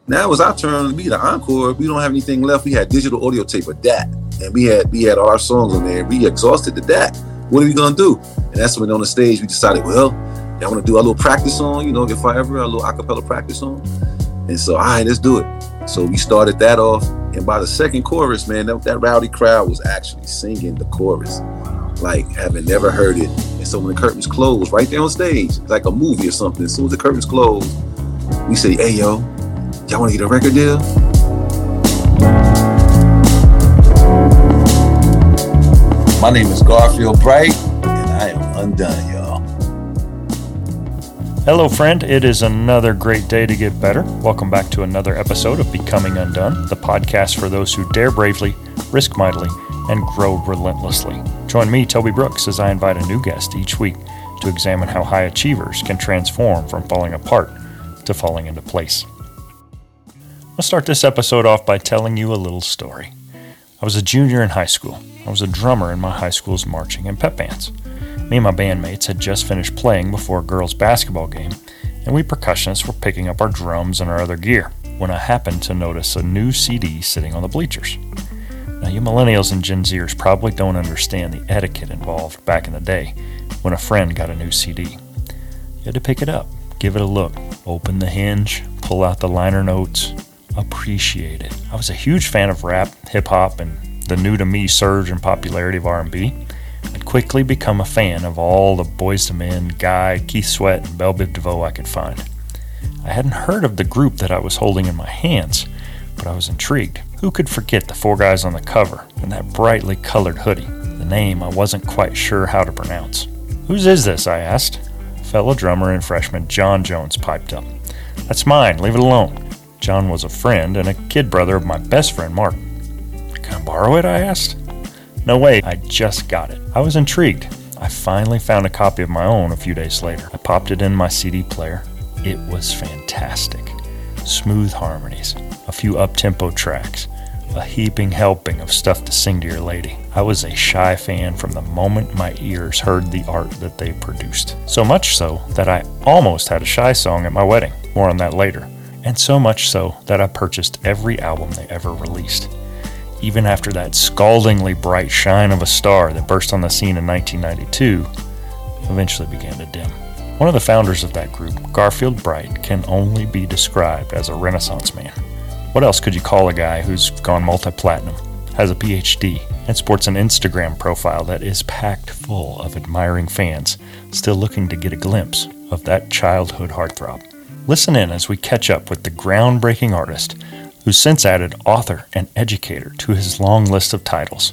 Now it was our turn to be the encore. We don't have anything left. We had digital audio tape of that. And we had all our songs on there. We exhausted to that. What are we going to do? And that's when on the stage, we decided, well, y'all want to do our little practice song, If I Ever, our little acapella practice song. And so, all right, let's do it. So we started that off. And by the second chorus, man, that rowdy crowd was actually singing the chorus, like having never heard it. And so when the curtains closed, right there on stage, like a movie or something, as soon as the curtains closed, we say, hey, yo, y'all want to get a record deal? My name is Garfield Bright, and I am undone, y'all. Hello, friend. It is another great day to get better. Welcome back to another episode of Becoming Undone, the podcast for those who dare bravely, risk mightily, and grow relentlessly. Join me, Toby Brooks, as I invite a new guest each week to examine how high achievers can transform from falling apart to falling into place. I'll start this episode off by telling you a little story. I was a junior in high school. I was a drummer in my high school's marching and pep bands. Me and my bandmates had just finished playing before a girls' basketball game, and we percussionists were picking up our drums and our other gear when I happened to notice a new CD sitting on the bleachers. Now, you millennials and Gen Zers probably don't understand the etiquette involved back in the day when a friend got a new CD. You had to pick it up, give it a look, open the hinge, pull out the liner notes, appreciate it. I was a huge fan of rap, hip-hop, and the new-to-me surge in popularity of R&B. I'd quickly become a fan of all the Boyz II Men, Guy, Keith Sweat, and Bell Biv DeVoe I could find. I hadn't heard of the group that I was holding in my hands, but I was intrigued. Who could forget the four guys on the cover and that brightly colored hoodie? The name I wasn't quite sure how to pronounce. "Whose is this?" I asked. Fellow drummer and freshman John Jones piped up. "That's mine, leave it alone." John was a friend and a kid brother of my best friend Mark. "Can I borrow it?" I asked. "No way, I just got it." I was intrigued. I finally found a copy of my own a few days later. I popped it in my CD player. It was fantastic. Smooth harmonies, a few up-tempo tracks, a heaping helping of stuff to sing to your lady. I was a Shy fan from the moment my ears heard the art that they produced. So much so that I almost had a Shy song at my wedding. More on that later. And so much so that I purchased every album they ever released. Even after that scaldingly bright shine of a star that burst on the scene in 1992 eventually began to dim. One of the founders of that group, Garfield Bright, can only be described as a Renaissance man. What else could you call a guy who's gone multi-platinum, has a PhD, and sports an Instagram profile that is packed full of admiring fans still looking to get a glimpse of that childhood heartthrob? Listen in as we catch up with the groundbreaking artist who's since added author and educator to his long list of titles,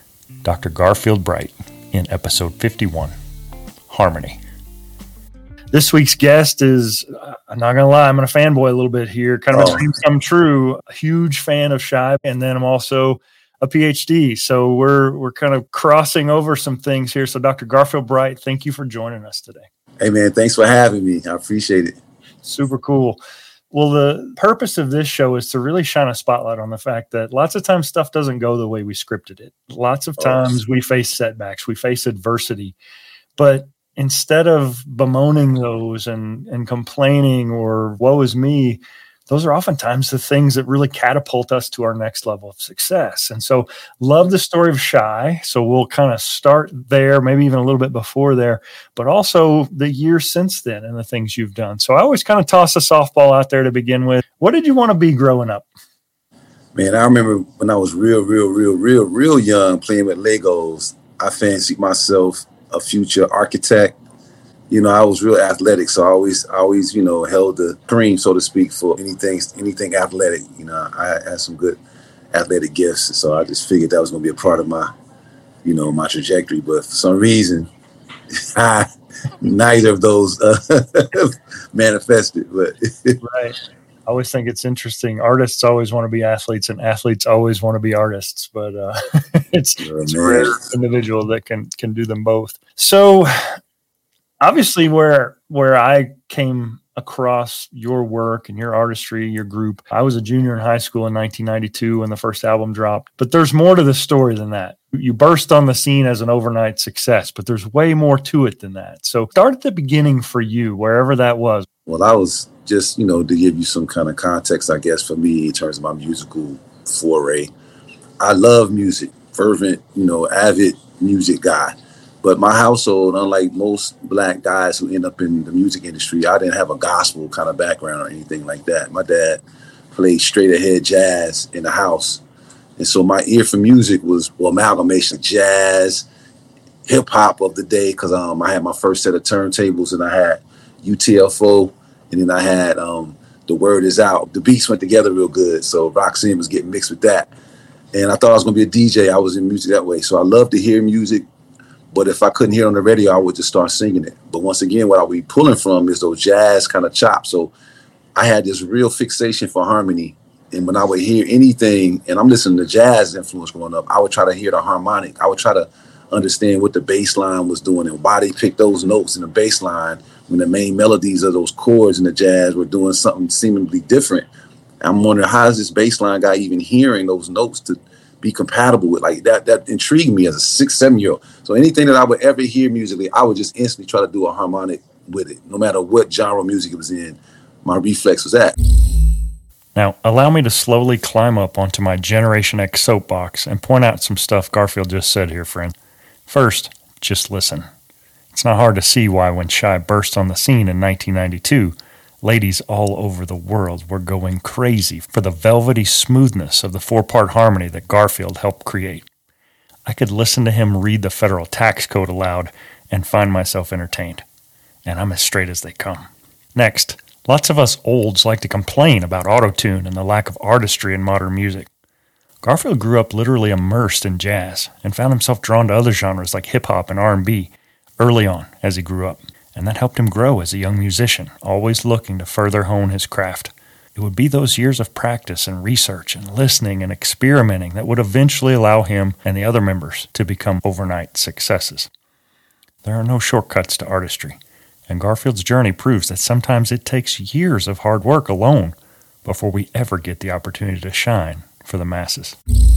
Dr. Garfield Bright, in episode 51, Harmony. This week's guest is, I'm not going to lie, I'm going to fanboy a little bit here, kind of a dream come true, a huge fan of Shy, and then I'm also a PhD, so we're kind of crossing over some things here. So Dr. Garfield Bright, thank you for joining us today. Hey, man, thanks for having me. I appreciate it. Super cool. Well, the purpose of this show is to really shine a spotlight on the fact that lots of times stuff doesn't go the way we scripted it. Lots of times we face setbacks, we face adversity, but instead of bemoaning those and complaining or woe is me, those are oftentimes the things that really catapult us to our next level of success. And so love the story of Shy. So we'll kind of start there, maybe even a little bit before there, but also the years since then and the things you've done. So I always kind of toss a softball out there to begin with. What did you want to be growing up? Man, I remember when I was real young playing with Legos, I fancied myself a future architect. I was real athletic, so I always, held the cream, so to speak, for anything athletic. I had some good athletic gifts, so I just figured that was going to be a part of my, my trajectory. But for some reason, neither of those manifested. But right. I always think it's interesting. Artists always want to be athletes, and athletes always want to be artists. But it's a rare individual that can do them both. So. Obviously, where I came across your work and your artistry, your group, I was a junior in high school in 1992 when the first album dropped. But there's more to the story than that. You burst on the scene as an overnight success, but there's way more to it than that. So start at the beginning for you, wherever that was. Well, I was just, to give you some kind of context, I guess, for me in terms of my musical foray. I love music, fervent, avid music guy. But my household, unlike most black guys who end up in the music industry, I didn't have a gospel kind of background or anything like that. My dad played straight ahead jazz in the house. And so my ear for music was amalgamation of jazz, hip hop of the day, because I had my first set of turntables and I had UTFO, and then I had The Word Is Out. The beats went together real good, so Roxanne was getting mixed with that. And I thought I was going to be a DJ. I was in music that way. So I love to hear music, but if I couldn't hear it on the radio, I would just start singing it. But once again, what I would be pulling from is those jazz kind of chops. So I had this real fixation for harmony. And when I would hear anything, and I'm listening to jazz influence growing up, I would try to hear the harmonic. I would try to understand what the bass line was doing and why they picked those notes in the bass line when the main melodies of those chords in the jazz were doing something seemingly different. I'm wondering, how is this bass line guy even hearing those notes to be compatible with? Like that intrigued me as a 6-7-year-old. So anything that I would ever hear musically, I would just instantly try to do a harmonic with it. No matter what genre music it was in, my reflex was that. Now, allow me to slowly climb up onto my Generation X soapbox and point out some stuff Garfield just said here, friend. First, just listen. It's not hard to see why when Shy burst on the scene in 1992, ladies all over the world were going crazy for the velvety smoothness of the 4-part harmony that Garfield helped create. I could listen to him read the federal tax code aloud and find myself entertained. And I'm as straight as they come. Next, lots of us olds like to complain about auto-tune and the lack of artistry in modern music. Garfield grew up literally immersed in jazz and found himself drawn to other genres like hip-hop and R&B early on as he grew up. And that helped him grow as a young musician, always looking to further hone his craft. It would be those years of practice and research and listening and experimenting that would eventually allow him and the other members to become overnight successes. There are no shortcuts to artistry, and Garfield's journey proves that sometimes it takes years of hard work alone before we ever get the opportunity to shine for the masses.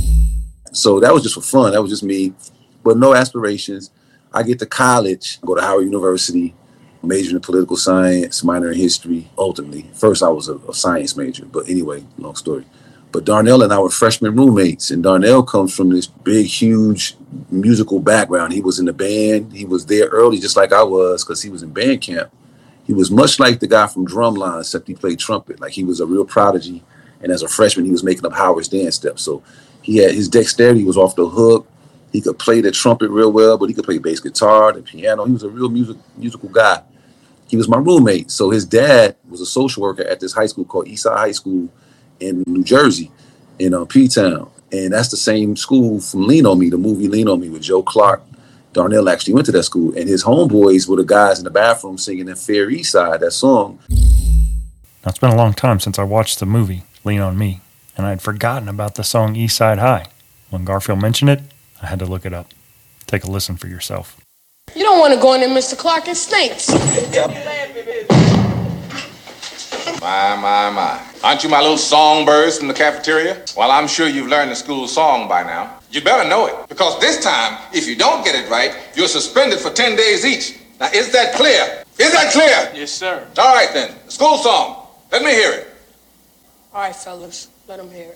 So that was just for fun. That was just me, but no aspirations. I get to college, go to Howard University, major in political science, minor in history, ultimately. First, I was a science major, but anyway, long story. But Darnell and I were freshman roommates, and Darnell comes from this big, huge musical background. He was in the band. He was there early, just like I was, because he was in band camp. He was much like the guy from Drumline, except he played trumpet. Like, he was a real prodigy, and as a freshman, he was making up Howard's dance steps. So he had his dexterity was off the hook. He could play the trumpet real well, but he could play bass guitar, the piano. He was a real musical guy. He was my roommate. So his dad was a social worker at this high school called Eastside High School in New Jersey, in P-Town. And that's the same school from Lean On Me, the movie Lean On Me with Joe Clark. Darnell actually went to that school. And his homeboys were the guys in the bathroom singing in Fair East Side, that song. Now, it's been a long time since I watched the movie Lean On Me, and I had forgotten about the song East Side High. When Garfield mentioned it, I had to look it up. Take a listen for yourself. You don't want to go in there, Mr. Clark. It's snakes. My. Aren't you my little songbirds from the cafeteria? Well, I'm sure you've learned the school song by now. You better know it, because this time, if you don't get it right, you're suspended for 10 days each. Now, is that clear? Is that clear? Yes, sir. All right, then. The school song. Let me hear it. All right, fellas. Let them hear it.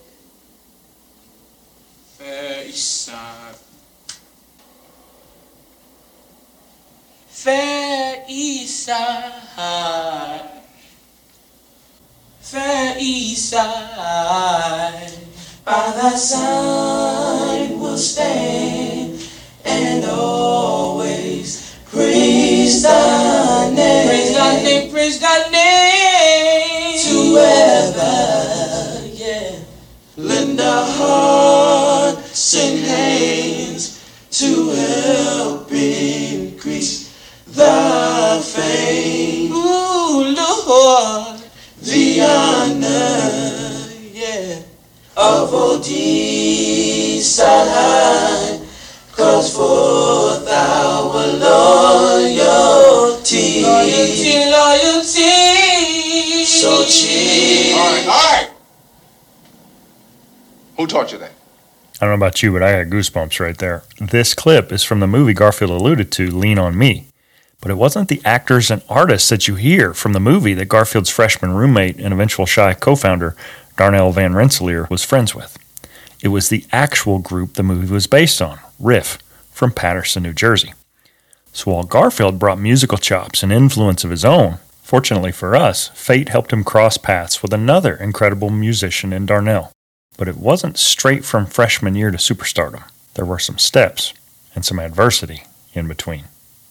Fair East Side. Fair East Side. Fair East Side. By thy side we'll stand and always praise thy name. Praise thy name, praise thy name. To ever, yeah. Lend a hearts and hands to help increase thy fame. Ooh, Lord, the honor, yeah, of old Eastside High, cause forth our loyalty. Loyalty. So cheap. All right. Who taught you that? I don't know about you, but I got goosebumps right there. This clip is from the movie Garfield alluded to, Lean On Me. But it wasn't the actors and artists that you hear from the movie that Garfield's freshman roommate and eventual Shy co-founder, Darnell Van Rensselaer, was friends with. It was the actual group the movie was based on, Riff, from Paterson, New Jersey. So while Garfield brought musical chops and influence of his own, fortunately for us, fate helped him cross paths with another incredible musician in Darnell. But it wasn't straight from freshman year to superstardom. There were some steps and some adversity in between.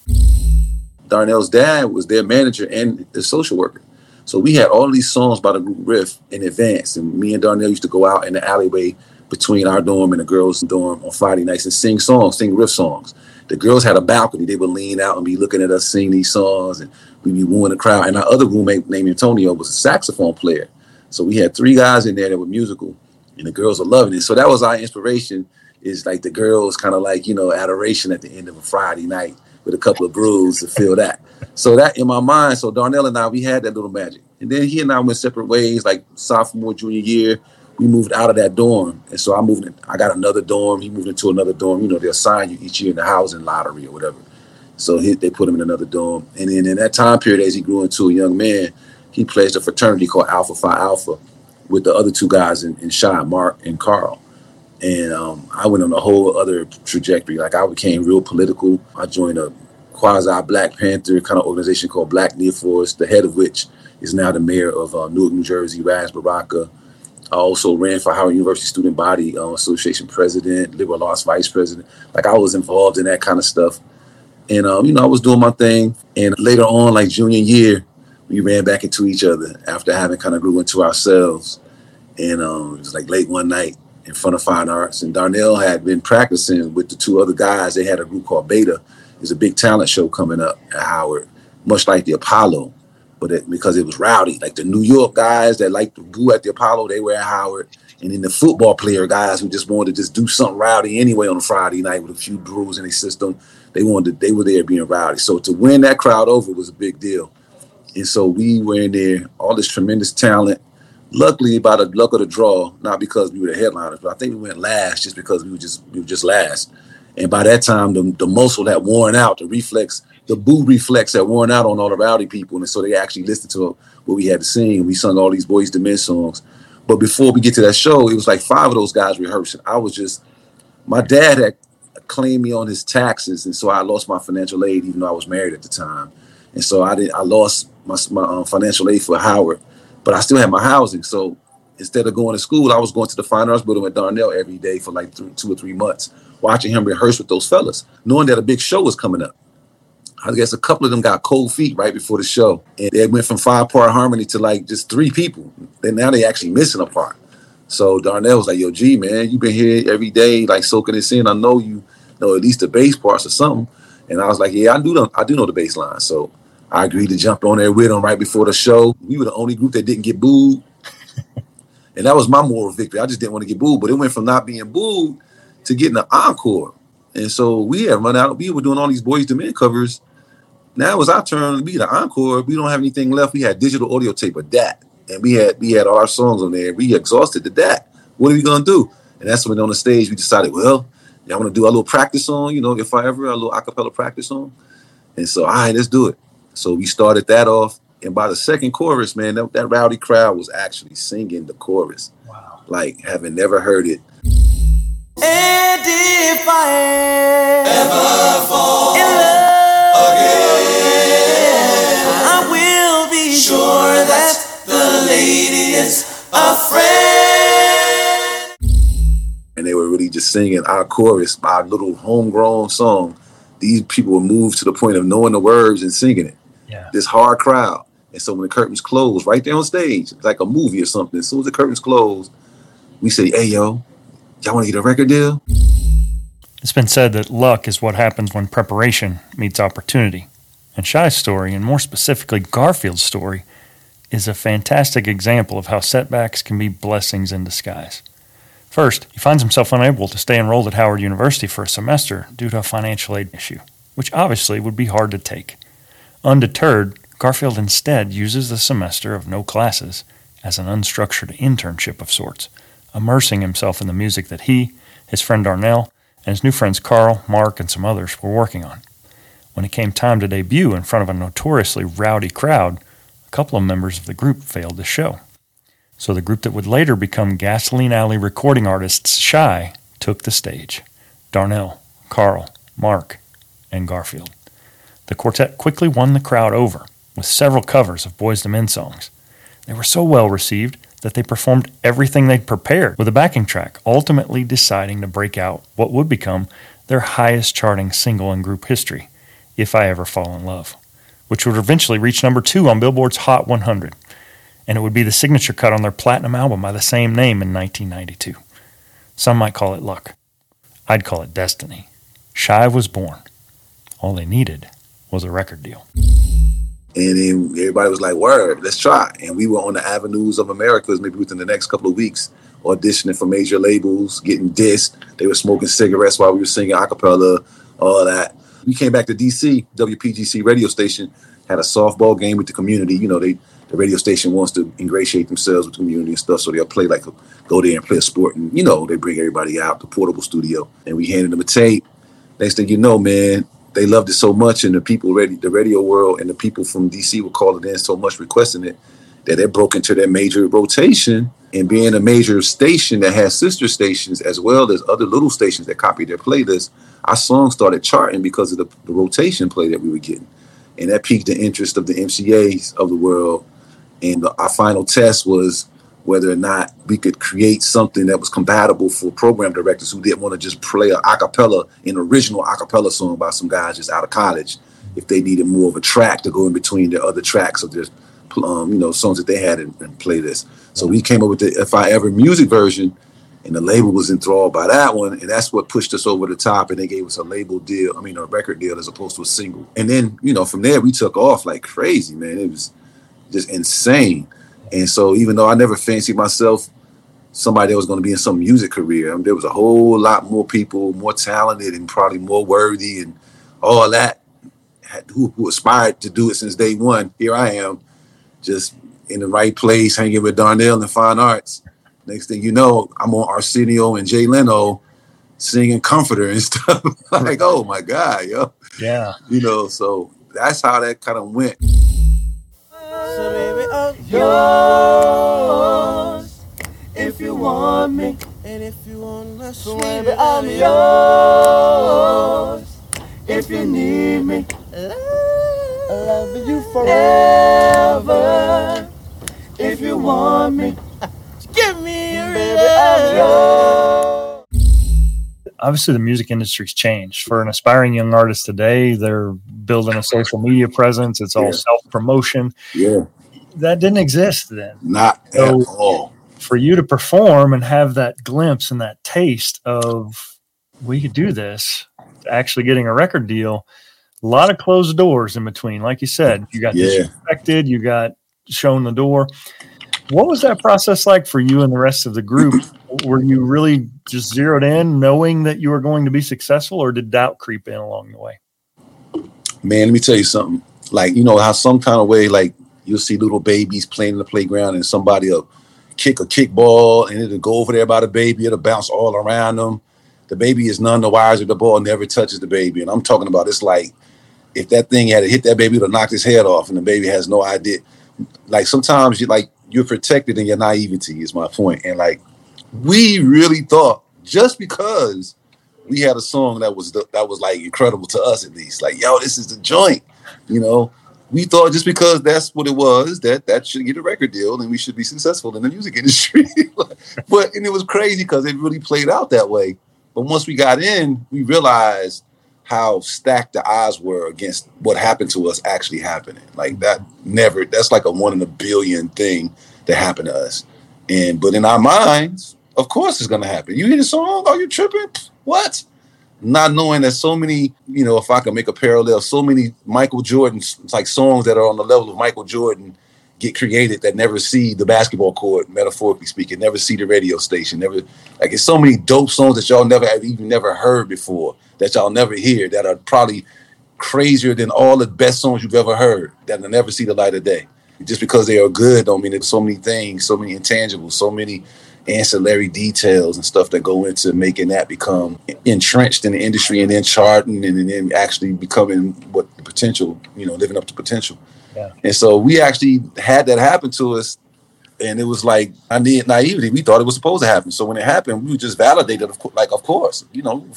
Darnell's dad was their manager and the social worker. So we had all these songs by the group Riff in advance. And me and Darnell used to go out in the alleyway between our dorm and the girls' dorm on Friday nights and sing songs, sing Riff songs. The girls had a balcony. They would lean out and be looking at us sing these songs, and we'd be wooing the crowd. And our other roommate named Antonio was a saxophone player. So we had 3 guys in there that were musical, and the girls were loving it. So that was our inspiration, is like the girls kind of like, adoration at the end of a Friday night with a couple of brews to feel that. So that in my mind, so Darnell and I, we had that little magic. And then he and I went separate ways, like sophomore, junior year. We moved out of that dorm. And so I got another dorm. He moved into another dorm. They assign you each year in the housing lottery or whatever. So they put him in another dorm. And then in that time period, as he grew into a young man, he pledged a fraternity called Alpha Phi Alpha with the other 2 guys in Shy, Mark and Carl. And I went on a whole other trajectory. Like, I became real political. I joined a quasi-Black Panther kind of organization called Black Near-Force, the head of which is now the mayor of Newark, New Jersey, Raz Baraka. I also ran for Howard University Student Body Association president, liberal arts vice president. Like, I was involved in that kind of stuff. And, I was doing my thing. And later on, like junior year, we ran back into each other after having kind of grew into ourselves. And it was like late one night in front of Fine Arts. And Darnell had been practicing with the 2 other guys. They had a group called Beta. There's a big talent show coming up at Howard, much like the Apollo, but because it was rowdy. Like the New York guys that liked to go at the Apollo, they were at Howard. And then the football player guys who just wanted to just do something rowdy anyway on a Friday night with a few brews in their system, they were there being rowdy. So to win that crowd over was a big deal. And so we were in there, all this tremendous talent. Luckily, by the luck of the draw, not because we were the headliners, but I think we went last just because we were just last. And by that time, the muscle had worn out, the boo reflex had worn out on all the rowdy people. And so they actually listened to what we had to sing. We sung all these Boyz II Men songs. But before we get to that show, it was like 5 of those guys rehearsing. My dad had claimed me on his taxes. And so I lost my financial aid, even though I was married at the time. And so I lost my financial aid for Howard, but I still had my housing. So instead of going to school, I was going to the Fine Arts Building with Darnell every day for like 2 or 3 months, watching him rehearse with those fellas, knowing that a big show was coming up. I guess a couple of them got cold feet right before the show. And they went from 5-part harmony to like just 3 people. And now they actually missing a part. So Darnell was like, yo, G, man, you've been here every day, like soaking this in. I know you know at least the bass parts or something. And I was like, yeah, I do know the bass line. So I agreed to jump on there with him right before the show. We were the only group that didn't get booed. And that was my moral victory. I just didn't want to get booed. But it went from not being booed to getting an encore. And so we had run out. We were doing all these Boyz II Men covers. Now it was our turn to be the encore. We don't have anything left. We had digital audio tape of that. And we had all our songs on there. We exhausted the DAT. What are we going to do? And that's when on the stage we decided, well, y'all want to do a little practice song, if I ever, a little acapella practice song. And so, all right, let's do it. So we started that off. And by the second chorus, man, that rowdy crowd was actually singing the chorus. Wow. Like, having never heard it. And if I ever fall in love again, I will be sure that the lady is a friend. And they were really just singing our chorus, our little homegrown song. These people were moved to the point of knowing the words and singing it. Yeah. This hard crowd. And so when the curtains closed, right there on stage, it's like a movie or something. As soon as the curtains closed, we say, hey, yo, y'all want to get a record deal? It's been said that luck is what happens when preparation meets opportunity. And Shy's story, and more specifically Garfield's story, is a fantastic example of how setbacks can be blessings in disguise. First, he finds himself unable to stay enrolled at Howard University for a semester due to a financial aid issue, which obviously would be hard to take. Undeterred, Garfield instead uses the semester of no classes as an unstructured internship of sorts, immersing himself in the music that he, his friend Darnell, and his new friends Carl, Mark, and some others were working on. When it came time to debut in front of a notoriously rowdy crowd, a couple of members of the group failed to show. So the group that would later become Gasoline Alley recording artists Shy took the stage. Darnell, Carl, Mark, and Garfield. The quartet quickly won the crowd over with several covers of Boyz II Men songs. They were so well received that they performed everything they'd prepared with a backing track, ultimately deciding to break out what would become their highest charting single in group history, If I Ever Fall in Love, which would eventually reach number 2 on Billboard's Hot 100. And it would be the signature cut on their platinum album by the same name in 1992. Some might call it luck. I'd call it destiny. Shy was born. All they needed was a record deal. And then everybody was like, word, let's try. And we were on the avenues of Americas maybe within the next couple of weeks, auditioning for major labels, getting dissed. They were smoking cigarettes while we were singing a cappella, all that. We came back to D.C., WPGC radio station, had a softball game with the community. You know, the radio station wants to ingratiate themselves with the community and stuff, so they'll play go there and play a sport. And, you know, they bring everybody out, the portable studio. And we handed them a tape. Next thing you know, man, they loved it so much, and the radio world and the people from D.C. were calling in so much requesting it that it broke into their major rotation. And being a major station that has sister stations as well as other little stations that copied their playlist, our songs started charting because of the rotation play that we were getting. And that piqued the interest of the MCAs of the world. And our final test was whether or not we could create something that was compatible for program directors who didn't want to just play an original a cappella song by some guys just out of college. If they needed more of a track to go in between their other tracks of their, songs that they had in playlist. So we came up with the If I Ever music version, and the label was enthralled by that one, and that's what pushed us over the top. And they gave us a record deal as opposed to a single. And then, from there we took off like crazy, man. It was just insane. And so even though I never fancied myself somebody that was going to be in some music career, there was a whole lot more people, more talented and probably more worthy and all that who aspired to do it since day one. Here I am, just in the right place, hanging with Darnell in Fine Arts. Next thing you know, I'm on Arsenio and Jay Leno singing Comforter and stuff. Like, oh my God, yo. Yeah. So that's how that kind of went. So baby, I'm yours if you want me, and if you want less, so baby, I'm yours if you need me. Loving you forever if you want me. Give me a baby, I'm yours. Obviously, the music industry's changed. For an aspiring young artist today, they're building a social media presence. It's all self-promotion. Yeah. That didn't exist then. Not at all. For you to perform and have that glimpse and that taste of, we could do this, actually getting a record deal, a lot of closed doors in between. Like you said, you got disrespected, you got shown the door. What was that process like for you and the rest of the group? Were you really just zeroed in knowing that you were going to be successful, or did doubt creep in along the way? Man, let me tell you something. Like, how some kind of way, like, you'll see little babies playing in the playground and somebody will kick a kickball and it'll go over there by the baby. It'll bounce all around them. The baby is none the wiser. The ball never touches the baby. And I'm talking about, it's like if that thing had hit that baby, it would have knocked his head off and the baby has no idea. Like sometimes you're protected in your naivety is my point. And like, we really thought just because we had a song that was like incredible to us, at least, like, yo, this is the joint, we thought just because that's what it was, that should get a record deal and we should be successful in the music industry. And it was crazy because it really played out that way. But once we got in, we realized how stacked the odds were against what happened to us actually happening. Like that's like a 1 in a billion thing that happened to us. But in our minds, of course it's going to happen. You hear the song? Are you tripping? What? Not knowing that so many, if I can make a parallel, so many Michael Jordan, like songs that are on the level of Michael Jordan get created that never see the basketball court, metaphorically speaking, never see the radio station, it's so many dope songs that y'all never heard before, that y'all never hear, that are probably crazier than all the best songs you've ever heard, that will never see the light of day. Just because they are good don't mean there's so many things, so many intangibles, so many ancillary details and stuff that go into making that become entrenched in the industry and then charting and then actually becoming what the potential, living up to potential. Yeah. And so we actually had that happen to us. And it was like naivety. We thought it was supposed to happen. So when it happened, we were just validated, of course,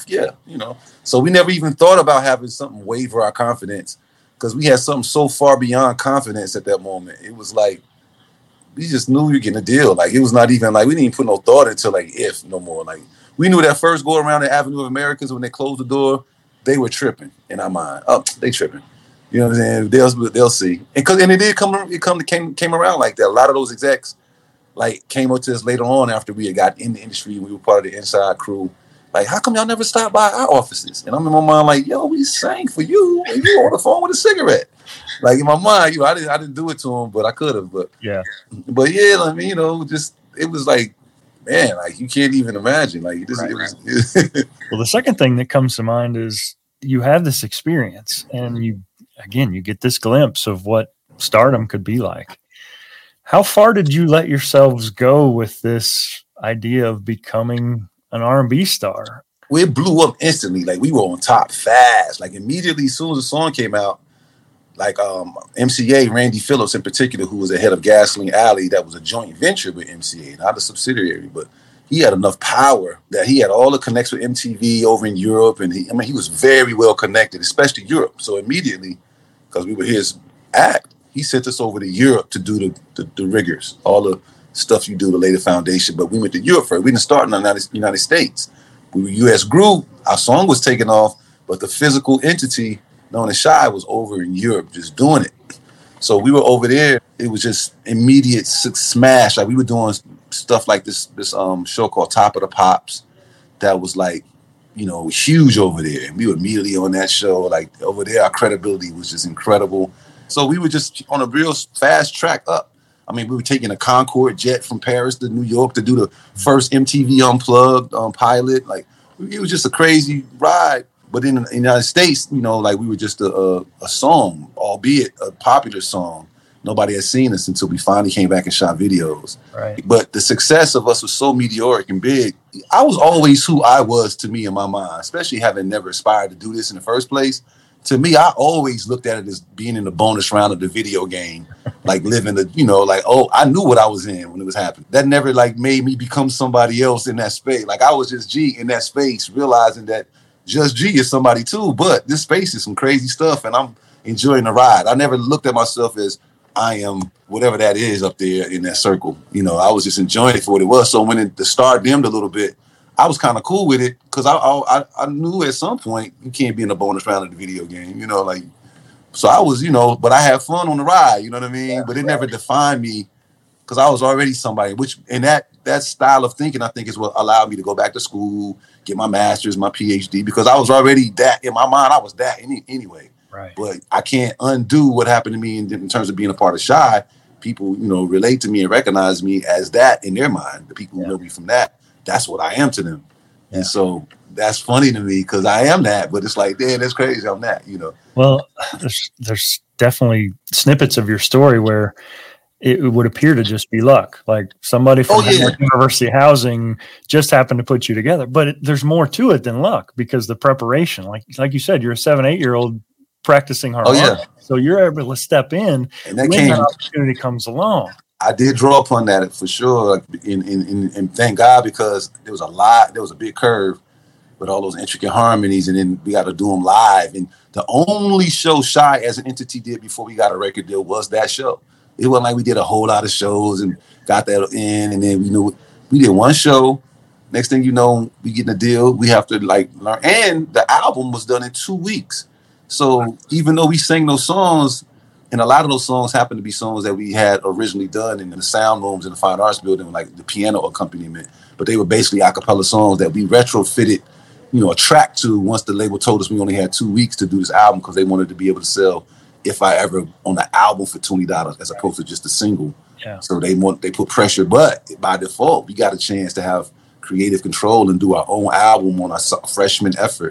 So we never even thought about having something waver our confidence because we had something so far beyond confidence at that moment. It was like, we just knew we were getting a deal. Like, it was not even like, we didn't even put no thought into like if no more. Like, we knew that first go around the Avenue of Americans when they closed the door, they were tripping in our mind. Oh, they tripping. You know what I'm saying? They'll see. And it did came around like that. A lot of those execs like came up to us later on after we had got in the industry and we were part of the inside crew. Like, how come y'all never stopped by our offices? And I'm in my mind like, yo, we sang for you and you on the phone with a cigarette. Like, in my mind, I didn't do it to him, but I could have. But yeah, I mean, just it was like, man, like you can't even imagine. Like this, Well, the second thing that comes to mind is you have this experience and you get this glimpse of what stardom could be like. How far did you let yourselves go with this idea of becoming an R&B star? We blew up instantly. Like, we were on top fast. Like, immediately, as soon as the song came out, like MCA, Randy Phillips in particular, who was the head of Gasoline Alley, that was a joint venture with MCA, not a subsidiary, but he had enough power that he had all the connects with MTV over in Europe. And he was very well connected, especially Europe. So immediately, because we were his act, he sent us over to Europe to do the rigors, all the stuff you do to lay the foundation. But we went to Europe first. We didn't start in the United States. We were U.S. group. Our song was taken off, but the physical entity known as Shy was over in Europe just doing it. So we were over there. It was just immediate smash. Like, we were doing stuff like this show called Top of the Pops that was like, huge over there. And we were immediately on that show. Like, over there, our credibility was just incredible. So we were just on a real fast track up. I mean, we were taking a Concorde jet from Paris to New York to do the first MTV Unplugged pilot. Like, it was just a crazy ride. But in the United States, like, we were just a song, albeit a popular song. Nobody had seen us until we finally came back and shot videos. Right. But the success of us was so meteoric and big. I was always who I was to me in my mind, especially having never aspired to do this in the first place. To me, I always looked at it as being in the bonus round of the video game, like living I knew what I was in when it was happening. That never made me become somebody else in that space. Like, I was just G in that space, realizing that just G is somebody too, but this space is some crazy stuff and I'm enjoying the ride. I never looked at myself as I am whatever that is up there in that circle. I was just enjoying it for what it was. So when the star dimmed a little bit, I was kind of cool with it because I knew at some point you can't be in the bonus round of the video game, So I was, but I had fun on the ride, you know what I mean? Yeah, but it never defined me because I was already somebody, and that style of thinking, I think, is what allowed me to go back to school, get my master's, my PhD, because I was already that. In my mind, I was that anyway. Right. But I can't undo what happened to me in terms of being a part of Shy. People, relate to me and recognize me as that in their mind. The people who know me from that. That's what I am to them. Yeah. And so that's funny to me because I am that, but it's like, damn, that's crazy. I'm that, Well, there's definitely snippets of your story where it would appear to just be luck. Like somebody from University Housing just happened to put you together, but there's more to it than luck because the preparation, like you said, you're a 7-8-year-old practicing harmonics. So you're able to step in and when that opportunity comes along. I did draw upon that for sure, and thank God because there was a big curve with all those intricate harmonies, and then we got to do them live. And the only show Shy as an entity did before we got a record deal was that show. It wasn't like we did a whole lot of shows and got that in, and then we did one show. Next thing you know, we getting a deal. We have to learn, and the album was done in 2 weeks. So even though we sang those songs. And a lot of those songs happen to be songs that we had originally done in the sound rooms in the Fine Arts Building, like the piano accompaniment. But they were basically a cappella songs that we retrofitted, a track to once the label told us we only had 2 weeks to do this album because they wanted to be able to sell If I Ever on the album for $20 as opposed to just a single. Yeah. So they put pressure. But by default, we got a chance to have creative control and do our own album on our freshman effort.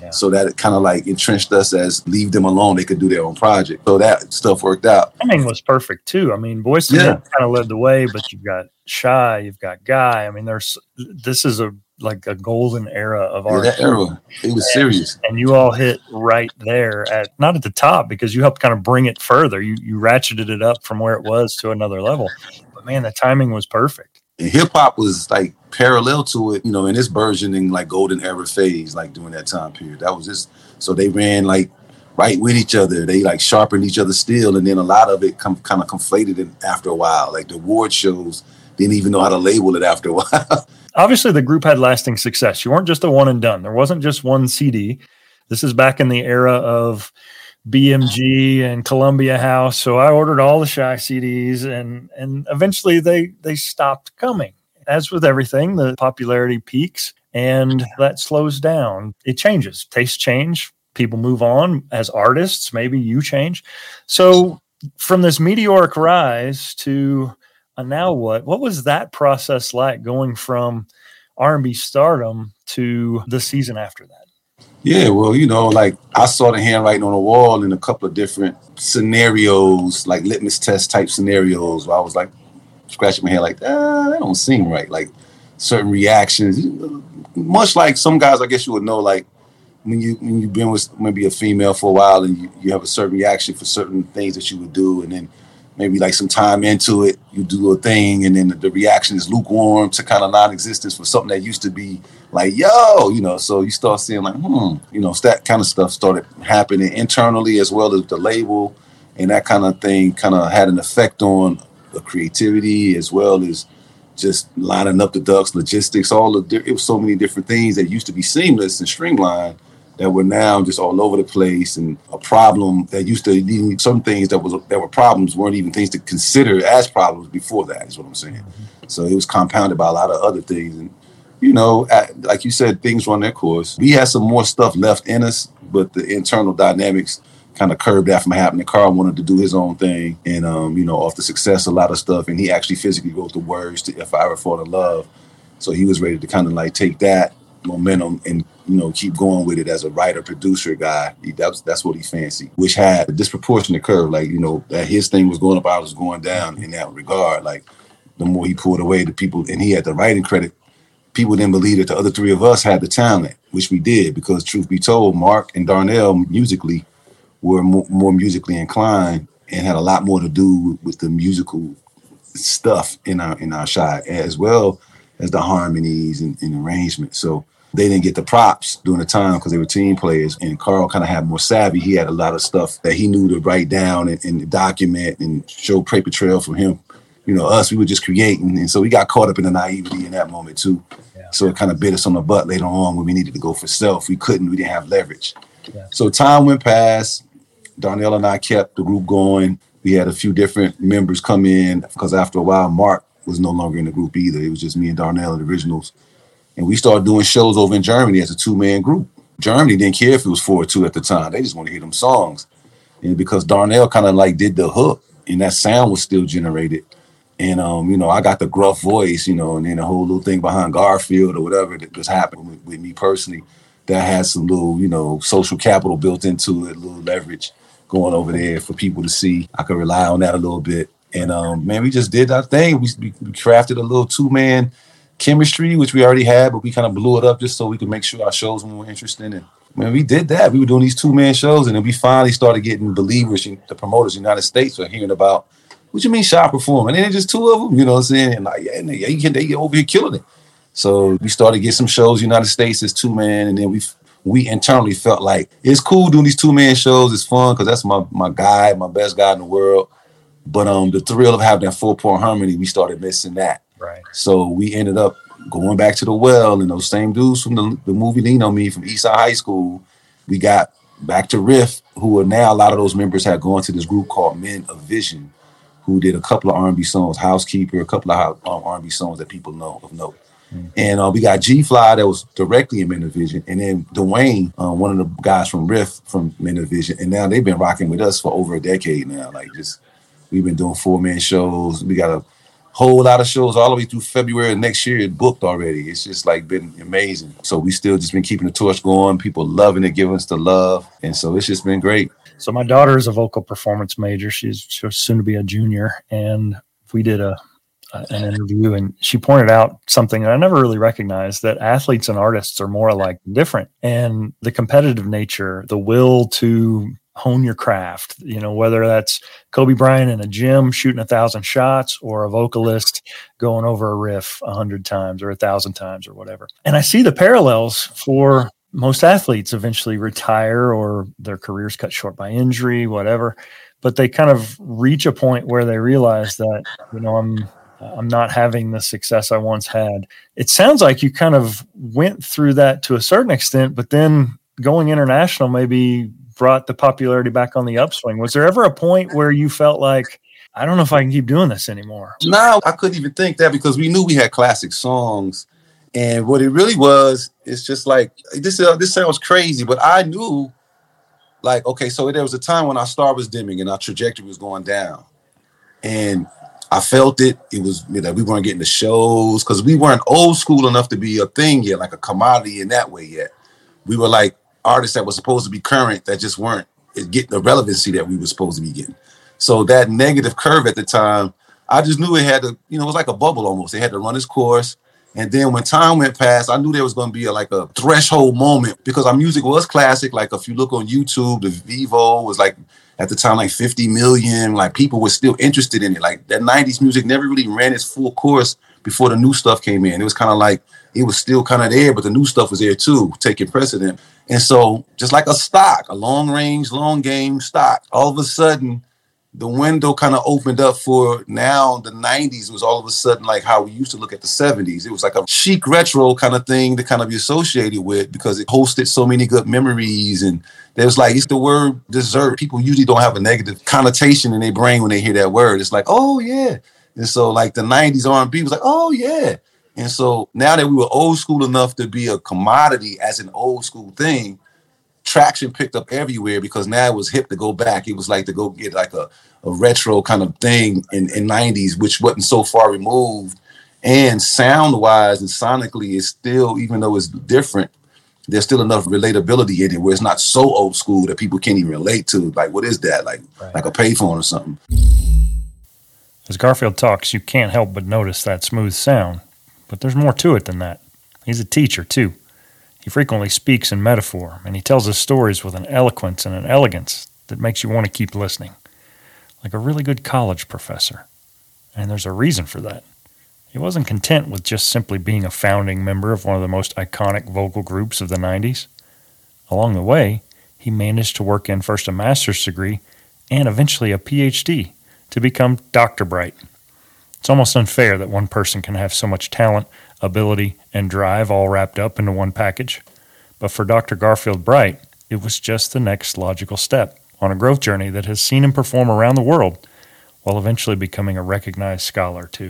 So that it kind of like entrenched us as leave them alone. They could do their own project. So that stuff worked out. Timing was perfect too. I mean, Boyz II Men kind of led the way, but you've got Shy, you've got Guy. I mean, this is like a golden era of art. That era, it was serious. And you all hit right there not at the top because you helped kind of bring it further. You ratcheted it up from where it was to another level. But man, the timing was perfect. And hip hop was like parallel to it, in its burgeoning like golden era phase, like during that time period. That was just, so they ran like right with each other. They like sharpened each other's steel. And then a lot of it kind of conflated after a while. Like the award shows didn't even know how to label it after a while. Obviously, the group had lasting success. You weren't just a one and done. There wasn't just one CD. This is back in the era of BMG and Columbia House. So I ordered all the Shy CDs, and eventually they stopped coming. As with everything, the popularity peaks and that slows down. It changes. Tastes change. People move on as artists. Maybe you change. So from this meteoric rise to now what was that process like going from R&B stardom to the season after that? Yeah, well, like I saw the handwriting on the wall in a couple of different scenarios, like litmus test type scenarios, where I was like scratching my head like, that don't seem right. Like certain reactions, much like some guys, I guess you would know, like when you've been with maybe a female for a while and you have a certain reaction for certain things that you would do, and then maybe like some time into it, you do a thing, and then the reaction is lukewarm to kind of non-existence for something that used to be like, yo, so you start seeing like, that kind of stuff started happening internally as well as the label, and that kind of thing kind of had an effect on the creativity as well as just lining up the ducks, logistics, it was so many different things that used to be seamless and streamlined that were now just all over the place, and a problem that used to need some things that were problems weren't even things to consider as problems before that, is what I'm saying. Mm-hmm. So it was compounded by a lot of other things. And, like you said, things run their course. We had some more stuff left in us, but the internal dynamics kind of curbed that from happening. Carl wanted to do his own thing. And, off the success, a lot of stuff. And he actually physically wrote the words to If I Ever Fall in Love. So he was ready to kind of like take that momentum and keep going with it as a writer producer guy. That's what he fancied, which had a disproportionate curve. Like that his thing was going up, I was going down in that regard. Like the more he pulled away, the people, and he had the writing credit, people didn't believe that the other three of us had the talent, which we did, because truth be told, Mark and Darnell musically were more musically inclined and had a lot more to do with the musical stuff in our Shy, as well as the harmonies and arrangement. So they didn't get the props during the time because they were team players, and Carl kind of had more savvy. He had a lot of stuff that he knew to write down and document and show paper trail from him. Us, we were just creating. And so we got caught up in the naivety in that moment too. Yeah. So it kind of bit us on the butt later on when we needed to go for self. We didn't have leverage. Yeah. So time went past. Darnell and I kept the group going. We had a few different members come in because after a while, Mark was no longer in the group either. It was just me and Darnell and the originals. And we started doing shows over in Germany as a two-man group. Germany didn't care if it was 4-2 at the time. They just wanted to hear them songs. And because Darnell kind of like did the hook, and that sound was still generated. And, I got the gruff voice, and then the whole little thing behind Garfield or whatever that was happening with me personally, that had some little, social capital built into it, a little leverage going over there for people to see. I could rely on that a little bit. And, we just did our thing. We crafted a little two-man chemistry, which we already had, but we kind of blew it up just so we could make sure our shows were more interesting. And we did that. We were doing these two-man shows, and then we finally started getting believers, the promoters in the United States were hearing about, what you mean Shy performing? And then just two of them, you know what I'm saying? And like, they get over here killing it. So we started getting some shows in the United States as two-man, and then we internally felt like it's cool doing these two-man shows. It's fun because that's my guy, my best guy in the world. But the thrill of having that 4-part harmony, we started missing that. Right. So we ended up going back to the well, and those same dudes from the movie Lean on Me from Eastside High School, we got back to Riff, who are now, a lot of those members had gone to this group called Men of Vision, who did a couple of R&B songs, Housekeeper, a couple of R&B songs that people know of note. Mm-hmm. And we got G-Fly that was directly in Men of Vision, and then Dwayne, one of the guys from Riff from Men of Vision, and now they've been rocking with us for over a decade now. Like, just we've been doing 4-man shows. We got whole lot of shows all the way through February of next year. It booked already. It's just like been amazing. So we still just been keeping the torch going. People loving it, giving us the love. And so it's just been great. So my daughter is a vocal performance major. She's soon to be a junior. And we did an interview, and she pointed out something that I never really recognized, that athletes and artists are more alike than different. And the competitive nature, the will to hone your craft, whether that's Kobe Bryant in a gym shooting 1,000 shots or a vocalist going over a riff 100 times or 1,000 times or whatever. And I see the parallels for most athletes eventually retire or their careers cut short by injury, whatever. But they kind of reach a point where they realize that, I'm not having the success I once had. It sounds like you kind of went through that to a certain extent, but then going international maybe brought the popularity back on the upswing. Was there ever a point where you felt like, I don't know if I can keep doing this anymore? No, I couldn't even think that, because we knew we had classic songs. And what it really was, it's just like, this sounds crazy, but I knew, like, okay, so there was a time when our star was dimming and our trajectory was going down. And I felt it. It was, we weren't getting the shows because we weren't old school enough to be a thing yet, like a commodity in that way yet. We were like artists that were supposed to be current that just weren't getting the relevancy that we were supposed to be getting. So that negative curve at the time, I just knew it had to, it was like a bubble almost. It had to run its course. And then when time went past, I knew there was going to be a threshold moment, because our music was classic. Like if you look on YouTube, the Vivo was like at the time like 50 million. Like people were still interested in it. Like that 90s music never really ran its full course before the new stuff came in. It was kind of like it was still kind of there, but the new stuff was there too, taking precedent. And so just like a stock, a long range, long game stock, all of a sudden the window kind of opened up for now. The 90s was all of a sudden like how we used to look at the 70s. It was like a chic retro kind of thing to kind of be associated with, because it hosted so many good memories. And there was like, it's the word dessert. People usually don't have a negative connotation in their brain when they hear that word. It's like, oh yeah. And so like the 90s R&B was like, oh yeah. And so now that we were old school enough to be a commodity as an old school thing, traction picked up everywhere, because now it was hip to go back. It was like to go get like a retro kind of thing in 90s, which wasn't so far removed. And sound wise and sonically, it's still, even though it's different, there's still enough relatability in it where it's not so old school that people can't even relate to. Like, what is that? Like a payphone or something. As Garfield talks, you can't help but notice that smooth sound. But there's more to it than that. He's a teacher, too. He frequently speaks in metaphor, and he tells his stories with an eloquence and an elegance that makes you want to keep listening, like a really good college professor. And there's a reason for that. He wasn't content with just simply being a founding member of one of the most iconic vocal groups of the 90s. Along the way, he managed to work in first a master's degree and eventually a PhD to become Dr. Bright. It's almost unfair that one person can have so much talent, ability, and drive all wrapped up into one package. But for Dr. Garfield Bright, it was just the next logical step on a growth journey that has seen him perform around the world while eventually becoming a recognized scholar, too.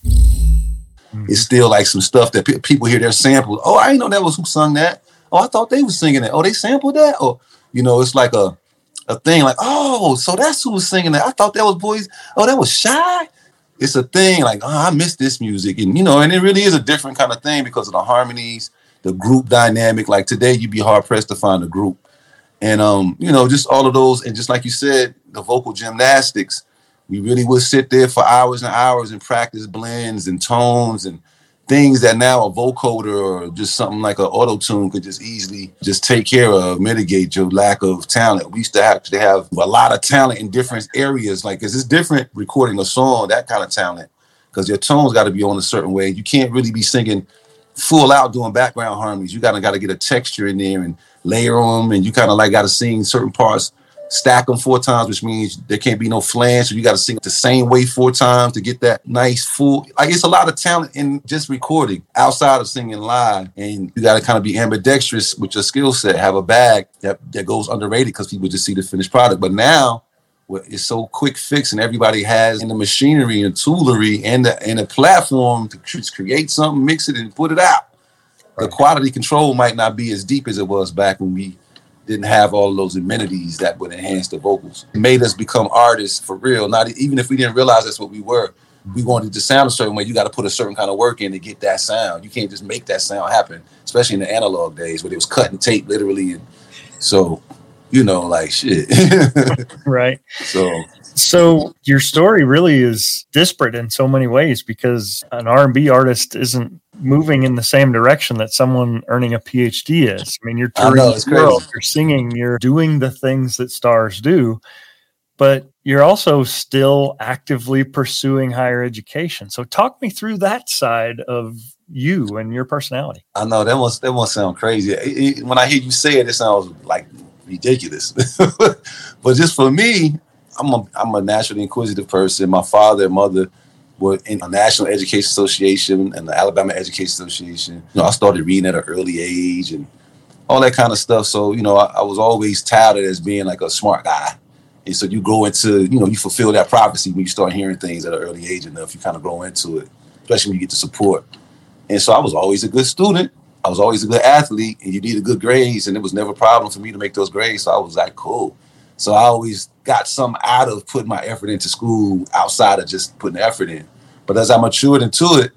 It's still like some stuff that people hear their samples. Oh, I didn't know that was who sung that. Oh, I thought they was singing that. Oh, they sampled that? Or, it's like a thing like, oh, so that's who was singing that. I thought that was Boys. Oh, that was Shy? It's a thing like, oh, I miss this music. And, and it really is a different kind of thing because of the harmonies, the group dynamic. Like today, you'd be hard pressed to find a group. And, just all of those. And just like you said, the vocal gymnastics, we really would sit there for hours and hours and practice blends and tones and things that now a vocoder or just something like an auto-tune could just easily just take care of, mitigate your lack of talent. We used to actually have a lot of talent in different areas. Like, 'cause it's different recording a song, that kind of talent, because your tone's got to be on a certain way. You can't really be singing full out doing background harmonies. You got to get a texture in there and layer them, and you kind of like got to sing certain parts, stack them 4 times, which means there can't be no flange. So you got to sing it the same way 4 times to get that nice full. Like, it's a lot of talent in just recording outside of singing live. And you got to kind of be ambidextrous with your skill set, have a bag that goes underrated because people just see the finished product. But now it's so quick fix and everybody has in the machinery and toolery and the platform to create something, mix it and put it out. Right. The quality control might not be as deep as it was back when we didn't have all of those amenities that would enhance the vocals. It made us become artists for real. Not even if we didn't realize that's what we were. we wanted to sound a certain way. You got to put a certain kind of work in to get that sound. You can't just make that sound happen, especially in the analog days where it was cutting tape literally. And so, like shit. Right. So your story really is disparate in so many ways because an R&B artist isn't moving in the same direction that someone earning a PhD is. I mean, you're touring the world, you're singing, you're doing the things that stars do, but you're also still actively pursuing higher education. So talk me through that side of you and your personality. I know that must sound crazy. When I hear you say it sounds like ridiculous. But just for me, I'm a naturally inquisitive person. My father and mother were in a National Education Association and the Alabama Education Association. I started reading at an early age and all that kind of stuff. So, I was always touted as being like a smart guy. And so you go into, you fulfill that prophecy when you start hearing things at an early age enough. You kind of grow into it, especially when you get the support. And so I was always a good student. I was always a good athlete, and you needed good grades, and it was never a problem for me to make those grades. So I was like, cool. So I always got some out of putting my effort into school outside of just putting effort in. But as I matured into it,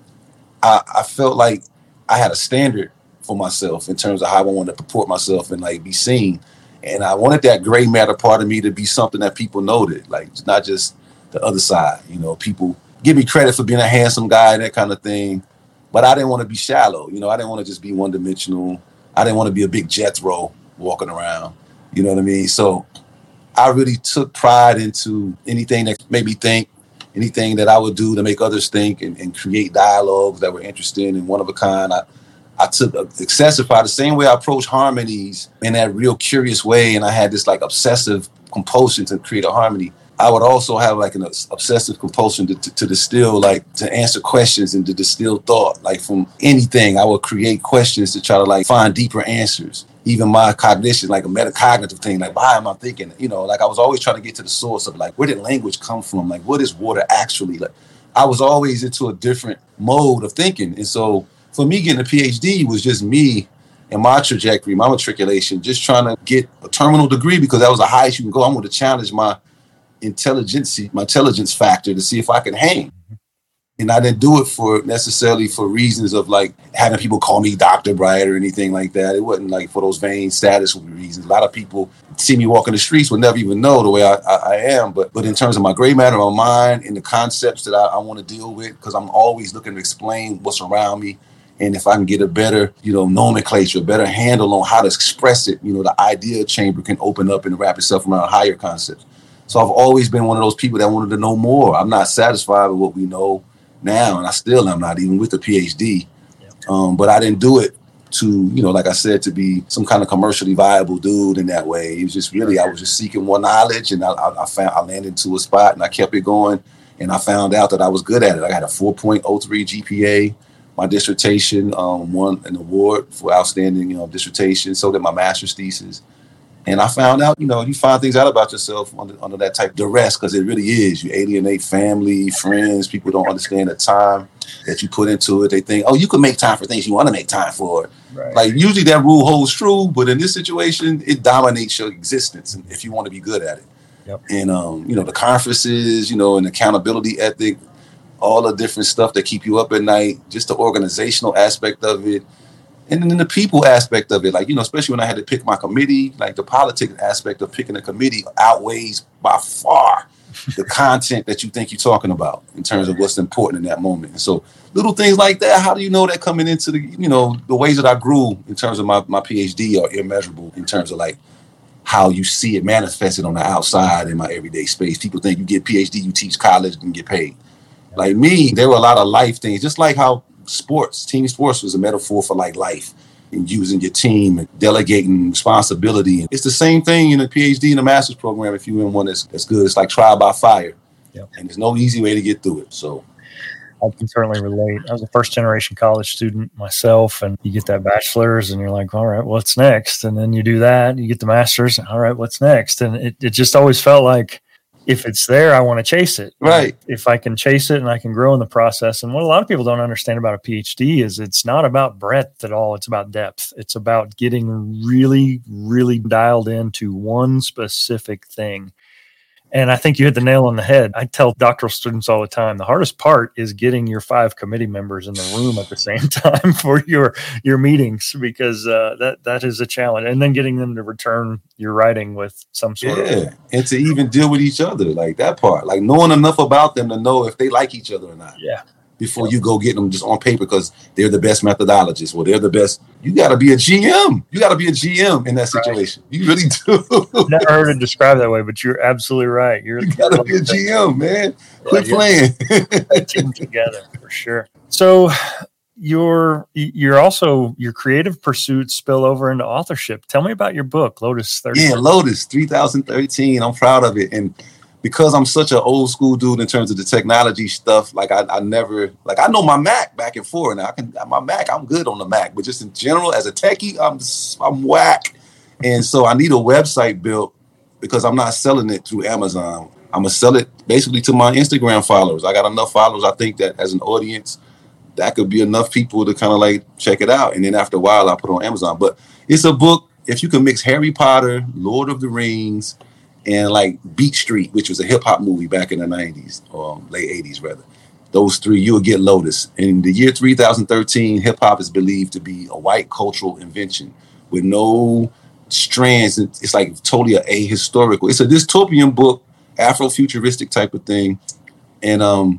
I felt like I had a standard for myself in terms of how I wanted to purport myself and like be seen. And I wanted that gray matter part of me to be something that people noted, like not just the other side. People give me credit for being a handsome guy and that kind of thing. But I didn't want to be shallow. I didn't want to just be one dimensional. I didn't want to be a big Jethro walking around. You know what I mean? So I really took pride into anything that made me think, anything that I would do to make others think and create dialogues that were interesting and one of a kind. I took Accessify the same way I approach harmonies in that real curious way. And I had this like obsessive compulsion to create a harmony. I would also have like an obsessive compulsion to distill, like to answer questions and to distill thought, like from anything. I would create questions to try to like find deeper answers. Even my cognition, like a metacognitive thing, like why am I thinking? Like I was always trying to get to the source of like, where did language come from? Like, what is water actually? Like, I was always into a different mode of thinking. And so for me, getting a PhD was just me and my trajectory, my matriculation, just trying to get a terminal degree because that was the highest you can go. I'm going to challenge my intelligence factor to see if I can hang. And I didn't do it necessarily for reasons of like having people call me Dr. Bright or anything like that. It wasn't like for those vain status reasons. A lot of people see me walking the streets would never even know the way I am. But in terms of my gray matter, my mind and the concepts that I want to deal with, because I'm always looking to explain what's around me. And if I can get a better, nomenclature, a better handle on how to express it, the idea chamber can open up and wrap itself around higher concepts. So I've always been one of those people that wanted to know more. I'm not satisfied with what we know now, and I still am not, even with the PhD. But I didn't do it to, like I said, to be some kind of commercially viable dude in that way. It was just really, I was just seeking more knowledge, and I landed into a spot, and I kept it going, and I found out that I was good at it. I had a 4.03 GPA. My dissertation won an award for outstanding, dissertation. So did my master's thesis. And I found out, you find things out about yourself under that type of duress, because it really is. You alienate family, friends. People don't understand the time that you put into it. They think, oh, you can make time for things you want to make time for. Right. Like usually that rule holds true, but in this situation, it dominates your existence if you want to be good at it. Yep. And, the conferences, and accountability ethic, all the different stuff that keep you up at night, just the organizational aspect of it. And then the people aspect of it, like, especially when I had to pick my committee, like the politics aspect of picking a committee outweighs by far the content that you think you're talking about in terms of what's important in that moment. And so little things like that, how do you know that coming into the ways that I grew in terms of my PhD are immeasurable in terms of like how you see it manifested on the outside in my everyday space. People think you get PhD, you teach college and get paid. Like me, there were a lot of life things, just like how team sports was a metaphor for like life and using your team and delegating responsibility. It's the same thing in a PhD and a master's program. If you're in one that's good, it's like trial by fire. Yep. And there's no easy way to get through it. So I can certainly relate. I was a first generation college student myself, and you get that bachelor's and you're like, all right, what's next? And then you do that, you get the master's, all right, what's next? And it just always felt like, if it's there, I want to chase it. Right. If I can chase it and I can grow in the process. And what a lot of people don't understand about a PhD is it's not about breadth at all. It's about depth. It's about getting really, really dialed into one specific thing. And I think you hit the nail on the head. I tell doctoral students all the time, the hardest part is getting your 5 committee members in the room at the same time for your meetings, because that is a challenge. And then getting them to return your writing with some sort of... And to even deal with each other, like that part, like knowing enough about them to know if they like each other or not. Yeah. Before you go get them just on paper because they're the best methodologists or they're the best. You got to be a GM. You got to be a GM in that situation. Right. You really do. Never heard it described that way, but you're absolutely right. You got to be a GM, man. Quit playing. Team together for sure. So you're also, your creative pursuits spill over into authorship. Tell me about your book, Lotus 30. Yeah, Lotus 3013. I'm proud of it. And because I'm such an old school dude in terms of the technology stuff, like I never, like I know my Mac back and forth. Now I'm good on the Mac, but just in general, as a techie, I'm whack. And so I need a website built because I'm not selling it through Amazon. I'm gonna sell it basically to my Instagram followers. I got enough followers. I think that as an audience, that could be enough people to kind of like check it out. And then after a while, I'll put it on Amazon. But it's a book. If you can mix Harry Potter, Lord of the Rings, and like Beat Street, which was a hip hop movie back in the 90s, or late 80s rather. Those 3, you will get Lotus. In the year 3013, hip hop is believed to be a white cultural invention with no strands. It's like totally ahistorical. It's a dystopian book, Afrofuturistic type of thing. And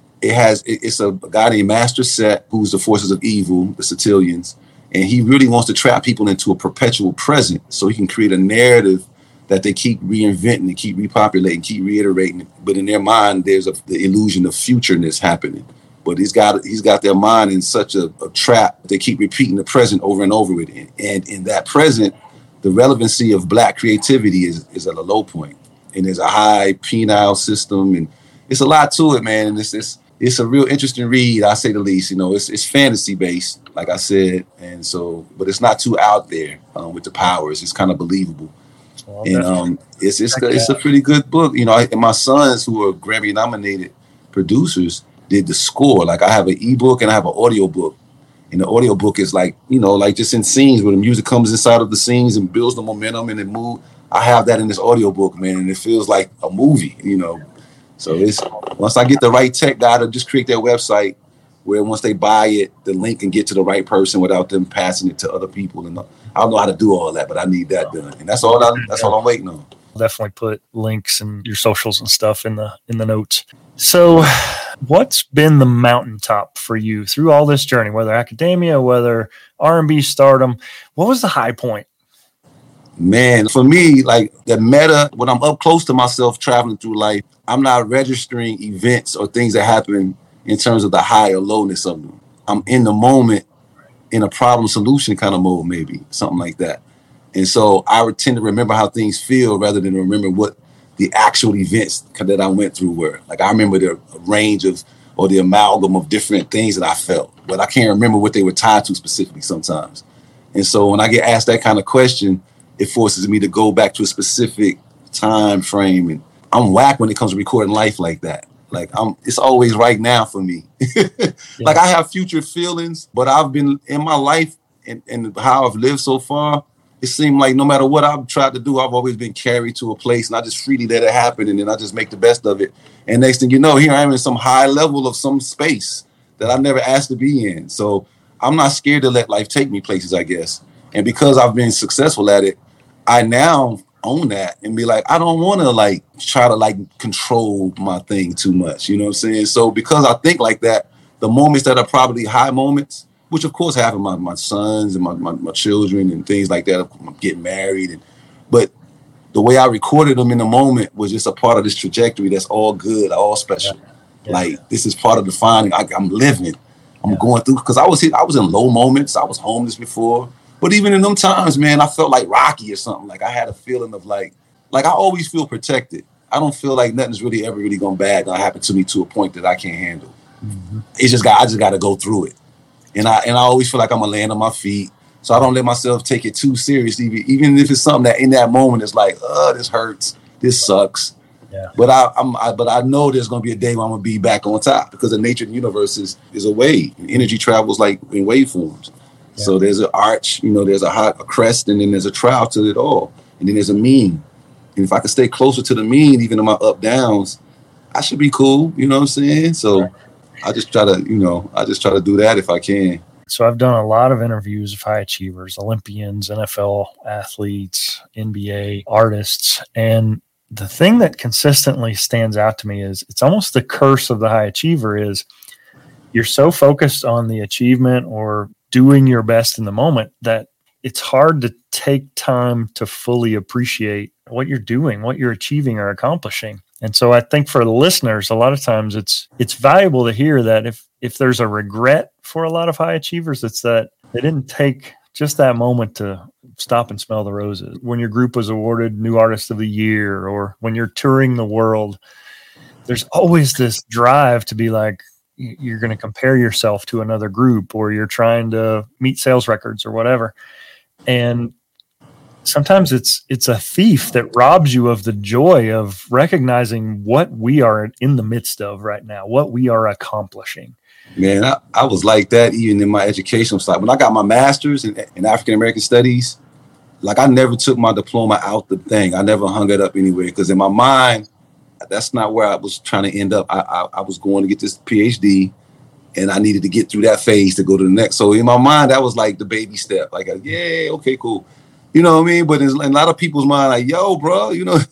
it's a guy named Master Set, who's the forces of evil, the Satilians. And he really wants to trap people into a perpetual present so he can create a narrative that they keep reinventing and keep repopulating, keep reiterating. But in their mind, there's the illusion of futureness happening. But he's got their mind in such a trap. They keep repeating the present over and over again. And in that present, the relevancy of Black creativity is at a low point. And there's a high penile system. And it's a lot to it, man. And it's a real interesting read, I say the least. You know, it's fantasy based, like I said. And so, but it's not too out there with the powers. It's kind of believable. Well, and it's a pretty good book, you know. And my sons, who are Grammy nominated producers, did the score. Like I have an ebook and I have an audio book, and the audio book is like, you know, like just in scenes where the music comes inside of the scenes and builds the momentum and the mood. I have that in this audio book, man, and it feels like a movie, you know. So it's once I get the right tech guy to just create their website where once they buy it, the link can get to the right person without them passing it to other people. And I don't know how to do all that, but I need that done. And that's all I'm waiting on. Definitely put links and your socials and stuff in the notes. So what's been the mountaintop for you through all this journey, whether academia, whether R&B stardom? What was the high point? Man, for me, like the meta, when I'm up close to myself traveling through life, I'm not registering events or things that happen in terms of the high or lowness of them. I'm in the moment in a problem solution kind of mode, maybe something like that. And so I would tend to remember how things feel rather than remember what the actual events that I went through were. Like I remember the range of, or the amalgam of different things that I felt, but I can't remember what they were tied to specifically sometimes. And so when I get asked that kind of question, it forces me to go back to a specific time frame. And I'm whack when it comes to recording life like that. Like it's always right now for me. Like I have future feelings, but I've been in my life and how I've lived so far. It seemed like no matter what I've tried to do, I've always been carried to a place and I just freely let it happen. And then I just make the best of it. And next thing you know, here I am in some high level of some space that I never asked to be in. So I'm not scared to let life take me places, I guess. And because I've been successful at it, I now own that and be like, I don't want to like try to like control my thing too much. You know what I'm saying? So because I think like that, the moments that are probably high moments, which of course happen, my sons and my children and things like that, I'm getting married. But the way I recorded them in the moment was just a part of this trajectory that's all good, all special. Yeah. Like this is part of defining. I'm living. I'm going through, because I was in low moments. I was homeless before. But even in them times, man, I felt like Rocky or something. Like I had a feeling of like I always feel protected. I don't feel like nothing's really ever really gone bad gonna happen to me to a point that I can't handle. Mm-hmm. I just got to go through it. And I always feel like I'm gonna land on my feet. So I don't let myself take it too seriously, even if it's something that in that moment it's like, this hurts, this sucks. Yeah. But I know there's gonna be a day when I'm gonna be back on top, because the nature of the universe is a wave. And energy travels like in waveforms. Yeah. So there's an arch, there's a crest, and then there's a trough to it all. And then there's a mean. And if I could stay closer to the mean, even in my up downs, I should be cool. You know what I'm saying? So I just try to do that if I can. So I've done a lot of interviews of high achievers, Olympians, NFL athletes, NBA artists. And the thing that consistently stands out to me is it's almost the curse of the high achiever is you're so focused on the achievement or doing your best in the moment that it's hard to take time to fully appreciate what you're doing, what you're achieving or accomplishing. And so I think for the listeners, a lot of times it's valuable to hear that if there's a regret for a lot of high achievers, it's that they didn't take just that moment to stop and smell the roses. When your group was awarded New Artist of the Year or when you're touring the world, there's always this drive to be like, you're going to compare yourself to another group or you're trying to meet sales records or whatever. And sometimes it's a thief that robs you of the joy of recognizing what we are in the midst of right now, what we are accomplishing. Man, I was like that even in my educational side. When I got my master's in African-American studies, like I never took my diploma out the thing. I never hung it up anywhere because in my mind, that's not where I was trying to end up. I was going to get this PhD and I needed to get through that phase to go to the next. So in my mind, that was like the baby step. Like, yeah, okay, cool. You know what I mean? But in a lot of people's mind, like, yo, bro, you know.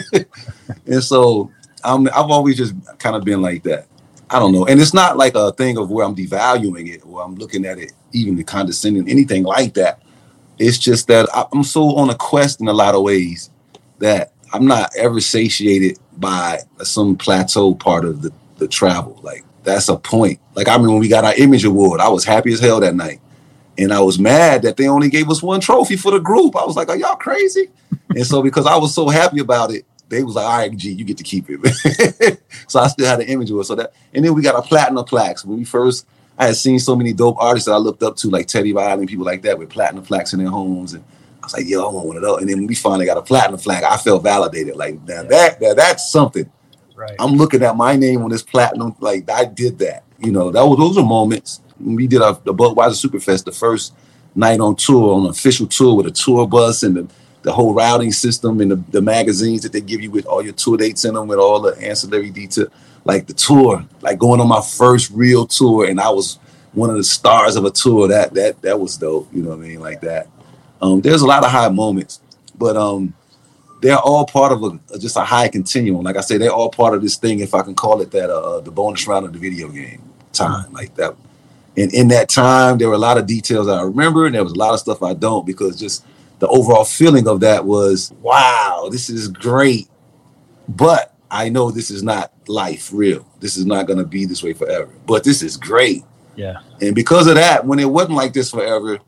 And so I've always just kind of been like that. I don't know. And it's not like a thing of where I'm devaluing it or I'm looking at it even the condescending, anything like that. It's just that I'm so on a quest in a lot of ways that I'm not ever satiated by some plateau part of the travel. Like, that's a point. Like, I remember when we got our Image Award, I was happy as hell that night. And I was mad that they only gave us one trophy for the group. I was like, are y'all crazy? And so because I was so happy about it, they was like, all right, G, you get to keep it. So I still had an Image Award. So that, and then we got a platinum plaques. When we first, I had seen so many dope artists that I looked up to, like Teddy Riley and people like that with platinum plaques in their homes. And I was like, yo, I want one of those. And then when we finally got a platinum plaque, I felt validated. Like, now that's something. Right. I'm looking at my name on this platinum. Like, I did that. You know, those are moments. When we did the Budweiser Superfest, the first night on tour, on an official tour with a tour bus and the whole routing system and the magazines that they give you with all your tour dates in them with all the ancillary detail. Like the tour, like going on my first real tour, and I was one of the stars of a tour. That was dope. You know what I mean? Like that. There's a lot of high moments, but they're all part of just a high continuum. Like I say, they're all part of this thing, if I can call it that, the bonus round of the video game time, like that. And in that time, there were a lot of details I remember, and there was a lot of stuff I don't, because just the overall feeling of that was, wow, this is great. But I know this is not life real. This is not going to be this way forever. But this is great. Yeah. And because of that, when it wasn't like this forever,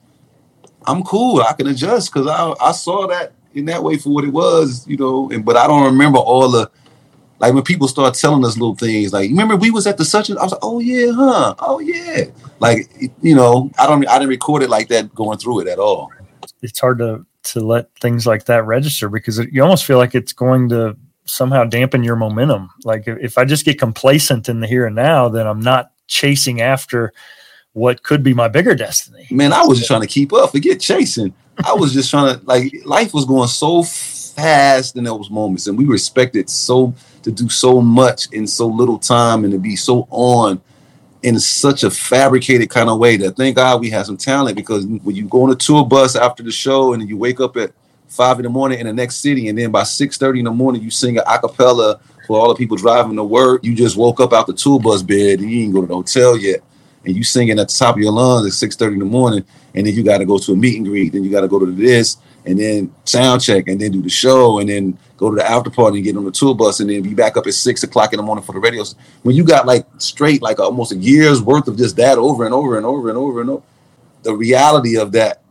I'm cool. I can adjust because I saw that in that way for what it was, you know. But I don't remember all the, like when people start telling us little things, like, remember we was at the such and I was like, oh yeah, huh? Oh yeah. Like, you know, I didn't record it like that going through it at all. It's hard to let things like that register because you almost feel like it's going to somehow dampen your momentum. Like if I just get complacent in the here and now, then I'm not chasing after what could be my bigger destiny. Man, I was just trying to keep up. Forget chasing. I was just trying to, like, life was going so fast in those moments, and we were expected to do so much in so little time and to be so on in such a fabricated kind of way that thank God we had some talent, because when you go on a tour bus after the show and you wake up at 5 a.m. in the next city, and then by 6:30 in the morning you sing an acapella for all the people driving to work. You just woke up out the tour bus bed and you ain't go to the hotel yet, and you singing at the top of your lungs at 6:30 in the morning, and then you got to go to a meet and greet, then you got to go to this, and then sound check, and then do the show, and then go to the after party and get on the tour bus, and then be back up at 6 o'clock in the morning for the radio. When you got like straight, like almost a year's worth of just that over and over and over and over and over, the reality of that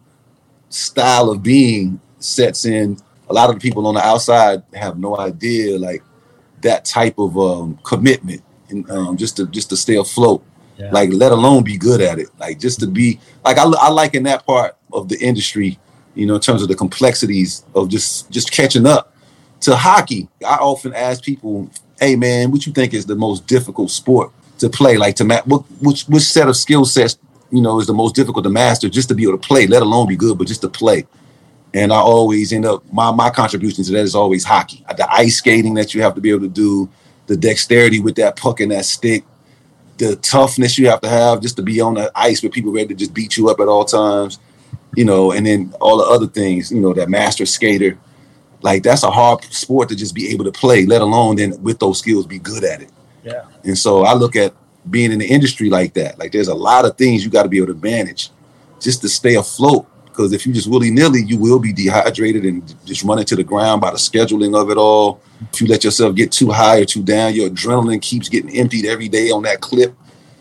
style of being sets in. A lot of the people on the outside have no idea, like, that type of commitment, and just to stay afloat. Yeah. Like, let alone be good at it. Like, just to be, like, I like in that part of the industry, you know, in terms of the complexities of just catching up to hockey. I often ask people, hey man, what you think is the most difficult sport to play? Like, which set of skill sets, you know, is the most difficult to master just to be able to play, let alone be good, but just to play. And I always end up, my contribution to that is always hockey. The ice skating that you have to be able to do, the dexterity with that puck and that stick, the toughness you have to have just to be on the ice with people ready to just beat you up at all times, you know, and then all the other things, you know, that master skater. Like, that's a hard sport to just be able to play, let alone then with those skills be good at it. Yeah. And so I look at being in the industry like that. Like, there's a lot of things you got to be able to manage just to stay afloat. Because if you just willy-nilly, you will be dehydrated and just run into the ground by the scheduling of it all. If you let yourself get too high or too down, your adrenaline keeps getting emptied every day on that clip.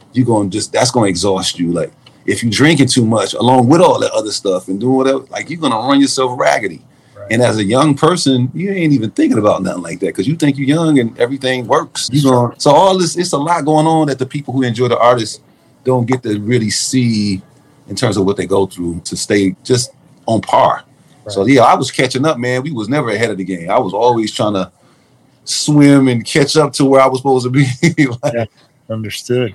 That's going to exhaust you. Like, if you're drinking too much, along with all that other stuff and doing whatever, like, you're going to run yourself raggedy. Right. And as a young person, you ain't even thinking about nothing like that because you think you're young and everything works. So all this, it's a lot going on that the people who enjoy the artists don't get to really see in terms of what they go through to stay just on par. Right. So, yeah, I was catching up, man. We was never ahead of the game. I was always trying to swim and catch up to where I was supposed to be. Yeah, understood.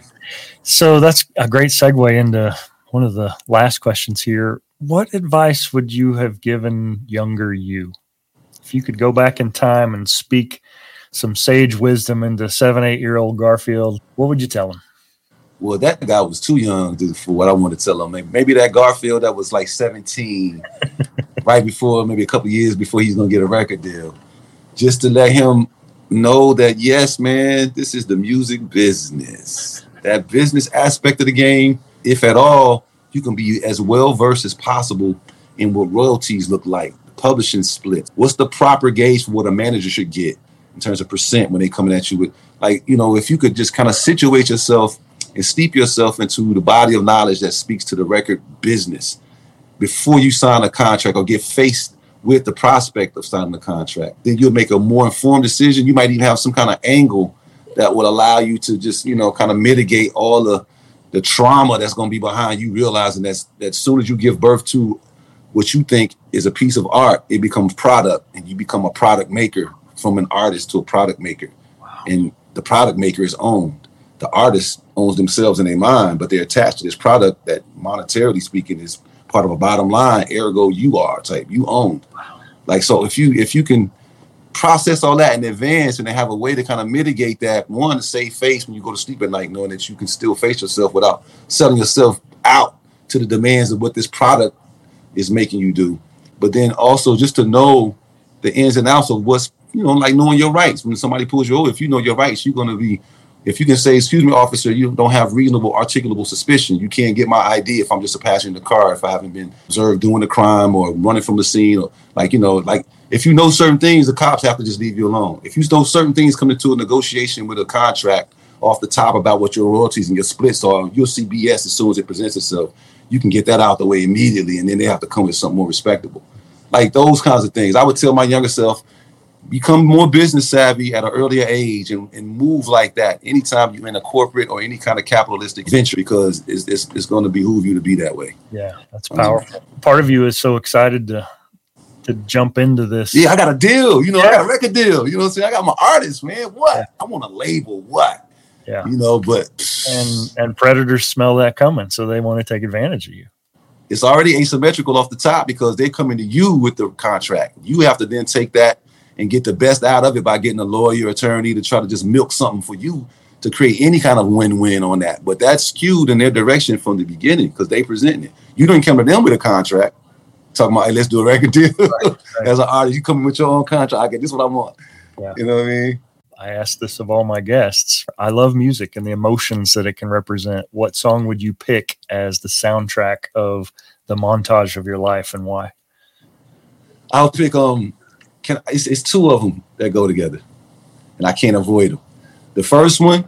So that's a great segue into one of the last questions here. What advice would you have given younger you? If you could go back in time and speak some sage wisdom into 7-8-year-old Garfield, what would you tell him? Well, that guy was too young for what I wanted to tell him. Maybe that Garfield that was like 17, right before, maybe a couple of years before he's going to get a record deal, just to let him know that, yes, man, this is the music business. That business aspect of the game, if at all, you can be as well-versed as possible in what royalties look like, publishing split. What's the proper gauge for what a manager should get in terms of percent when they coming at you with, like, you know, if you could just kind of situate yourself and steep yourself into the body of knowledge that speaks to the record business before you sign a contract or get faced with the prospect of signing a contract, then you'll make a more informed decision. You might even have some kind of angle that will allow you to just, you know, kind of mitigate all the trauma that's going to be behind you realizing that as soon as you give birth to what you think is a piece of art, it becomes product and you become a product maker from an artist to a product maker. Wow. And the product maker is owned. The artist owns themselves in their mind, but they're attached to this product that monetarily speaking is part of a bottom line. Ergo, you are type, you own. Wow. Like, so if you can process all that in advance and they have a way to kind of mitigate that, one, to save face when you go to sleep at night, knowing that you can still face yourself without selling yourself out to the demands of what this product is making you do. But then also just to know the ins and outs of what's, you know, like knowing your rights. When somebody pulls you over, if you know your rights, you're going to be, if you can say, excuse me, officer, you don't have reasonable articulable suspicion. You can't get my ID if I'm just a passenger in the car, if I haven't been observed doing the crime or running from the scene, or like, you know, like if you know certain things, the cops have to just leave you alone. If you know certain things coming to a negotiation with a contract off the top about what your royalties and your splits are, you'll see BS as soon as it presents itself. You can get that out the way immediately, and then they have to come with something more respectable. Like those kinds of things. I would tell my younger self, become more business savvy at an earlier age and move like that anytime you're in a corporate or any kind of capitalistic venture, because it's going to behoove you to be that way. Yeah, that's powerful. Part of you is so excited to jump into this. Yeah, I got a deal. You know, I got a record deal. You know what I'm saying? I got my artist, man. What? Yeah. I want a label. What? Yeah. You know, but... And predators smell that coming, so they want to take advantage of you. It's already asymmetrical off the top because they're coming to you with the contract. You have to then take that and get the best out of it by getting a lawyer, attorney to try to just milk something for you to create any kind of win-win on that. But that's skewed in their direction from the beginning because they presenting it. You didn't come to them with a contract talking about, hey, let's do a record deal. Right. As an artist, you come with your own contract. Okay, this is what I want. Yeah. You know what I mean? I ask this of all my guests. I love music and the emotions that it can represent. What song would you pick as the soundtrack of the montage of your life, and why? I'll pick it's two of them that go together, and I can't avoid them. The first one,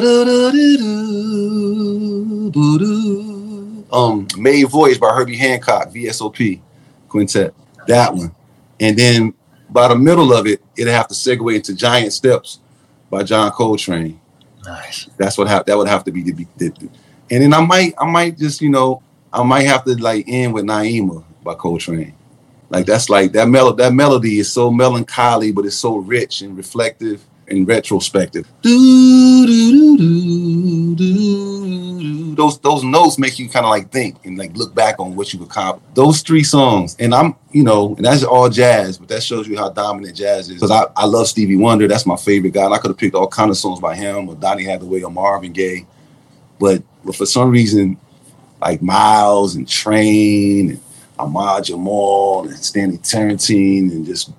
Made Voyage by Herbie Hancock, VSOP Quintet. That one, and then by the middle of it, it'd have to segue into Giant Steps by John Coltrane. Nice. That would have to be the and then I might just, you know, I might have to like end with Naima by Coltrane. Like that's like that melody is so melancholy, but it's so rich and reflective and retrospective. those notes make you kind of like think and like look back on what you've accomplished. Those 3 songs, and I'm, you know, and that's all jazz, but that shows you how dominant jazz is. Because I love Stevie Wonder. That's my favorite guy. And I could have picked all kind of songs by him or Donny Hathaway or Marvin Gaye. But for some reason, like Miles and Train and Ahmad Jamal and Stanley Tarantine and just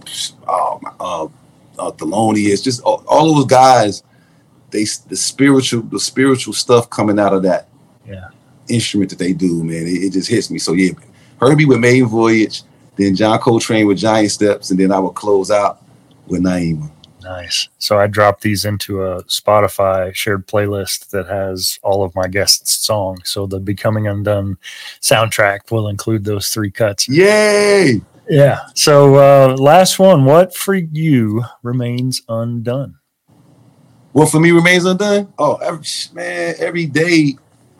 Thelonious, just all those guys, the spiritual stuff coming out of that instrument that they do, man, it just hits me. So yeah, Herbie with Maiden Voyage, then John Coltrane with Giant Steps, and then I would close out with Naima. Nice. So I dropped these into a Spotify shared playlist that has all of my guests' songs. So the Becoming Undone soundtrack will include those 3 cuts. Yay! Yeah. So last one, what for you remains undone? What for me remains undone? Oh, every day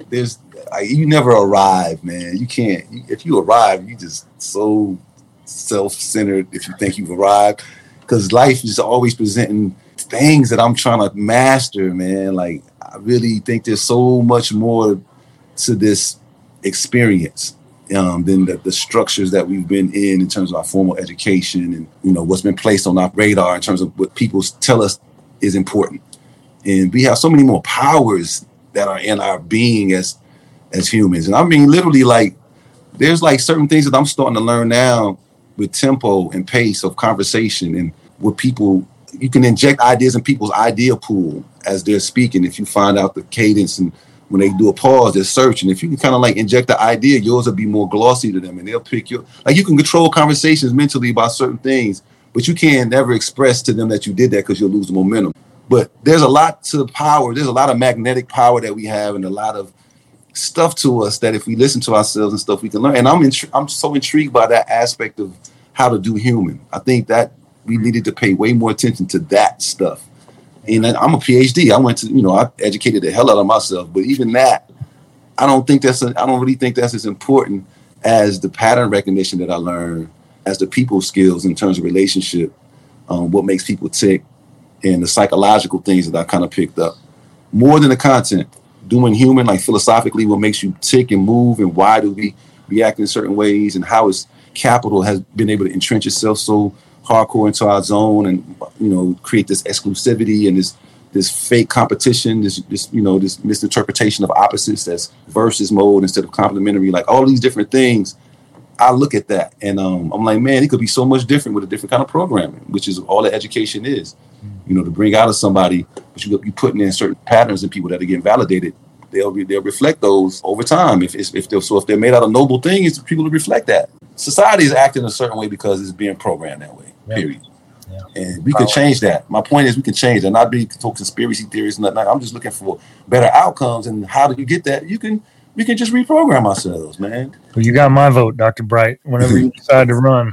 you never arrive, man. You can't. If you arrive, you just so self-centered if you think you've arrived. Because life is always presenting things that I'm trying to master, man. Like, I really think there's so much more to this experience than the structures that we've been in terms of our formal education and, you know, what's been placed on our radar in terms of what people tell us is important. And we have so many more powers that are in our being as humans. And I mean, literally, like, there's like certain things that I'm starting to learn now with tempo and pace of conversation and with people. You can inject ideas in people's idea pool as they're speaking. If you find out the cadence and when they do a pause, they're searching. If you can kind of like inject the idea, yours will be more glossy to them and they'll pick your, like you can control conversations mentally about certain things, but you can't never express to them that you did that because you'll lose the momentum. But there's a lot to power. There's a lot of magnetic power that we have and a lot of stuff to us that if we listen to ourselves and stuff, we can learn. And I'm so intrigued by that aspect of how to do human. I think that we needed to pay way more attention to that stuff. And I'm a PhD. I educated the hell out of myself. But even that, I don't really think that's as important as the pattern recognition that I learned, as the people skills in terms of relationship, what makes people tick, and the psychological things that I kind of picked up. More than the content. Doing human, like philosophically, what makes you tick and move, and why do we react in certain ways, and how is capital has been able to entrench itself so hardcore into our zone and, you know, create this exclusivity and this fake competition, this misinterpretation of opposites that's versus mode instead of complementary, like all these different things. I look at that and I'm like, man, it could be so much different with a different kind of programming, which is all that education is, you know, to bring out of somebody, but you putting in certain patterns in people that are getting validated. They'll reflect those over time. If they're made out of noble things, people will reflect that. Society is acting a certain way because it's being programmed that way. Period. Yeah. And we can change that. My point is we can change that. Not be conspiracy theories and nothing. I'm just looking for better outcomes. And how do you get that? We can just reprogram ourselves, man. Well, you got my vote, Dr. Bright. Whenever you decide to run.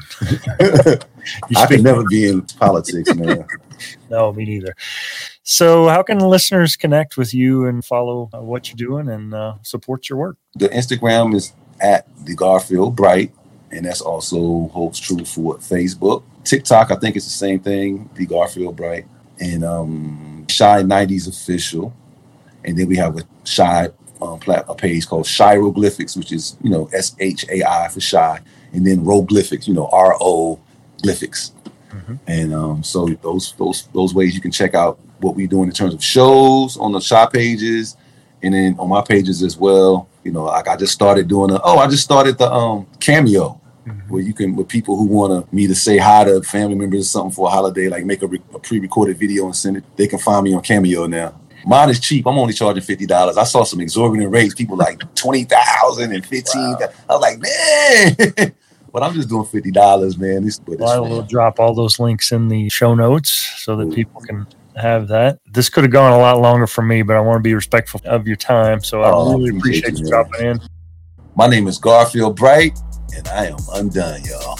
I could never be in politics, man. No, me neither. So how can listeners connect with you and follow what you're doing and support your work? The Instagram is at the Garfield Bright, and that's also holds true for Facebook. TikTok, I think it's the same thing, the Garfield Bright, and Shy 90s Official. And then we have a page called Shyroglyphics, which is, you know, SHAI for Shy, and then Roglyphics, you know, RO Glyphics. Mm-hmm. And so those ways you can check out what we're doing in terms of shows on the Shy pages, and then on my pages as well. You know, like I just started the Cameo, where you can, with people who want me to say hi to family members or something for a holiday, like make a pre-recorded video and send it. They can find me on Cameo now. Mine is cheap. I'm only charging $50. I saw some exorbitant rates. People like $20,000 and $15,000. Wow. I was like, man. But I'm just doing $50, man. I will drop all those links in the show notes so that people can have that. This could have gone a lot longer for me, but I want to be respectful of your time. So I really appreciate you dropping in. My name is Garfield Bright, and I am undone, y'all.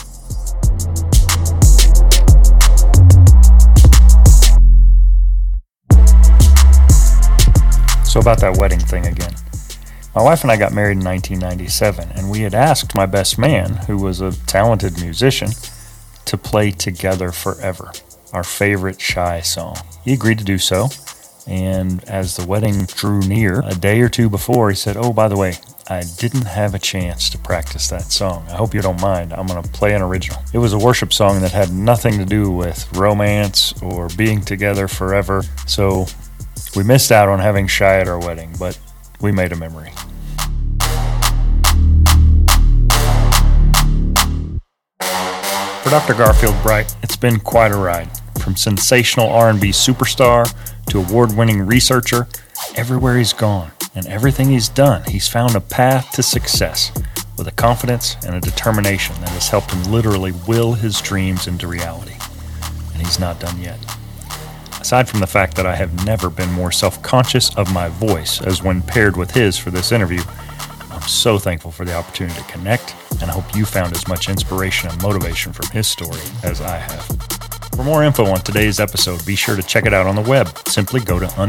So about that wedding thing again. My wife and I got married in 1997, and we had asked my best man, who was a talented musician, to play Together Forever, our favorite Shy song. He agreed to do so, And as the wedding drew near, a day or two before, he said, "Oh, by the way, I didn't have a chance to practice that song. I hope you don't mind. I'm going to play an original." It was a worship song that had nothing to do with romance or being together forever. So we missed out on having Shy at our wedding, but we made a memory. For Dr. Garfield Bright, it's been quite a ride. From sensational R&B superstar to award-winning researcher, everywhere he's gone and everything he's done, he's found a path to success with a confidence and a determination that has helped him literally will his dreams into reality. And he's not done yet. Aside from the fact that I have never been more self-conscious of my voice as when paired with his for this interview, I'm so thankful for the opportunity to connect, and I hope you found as much inspiration and motivation from his story as I have. For more info on today's episode, be sure to check it out on the web. Simply go to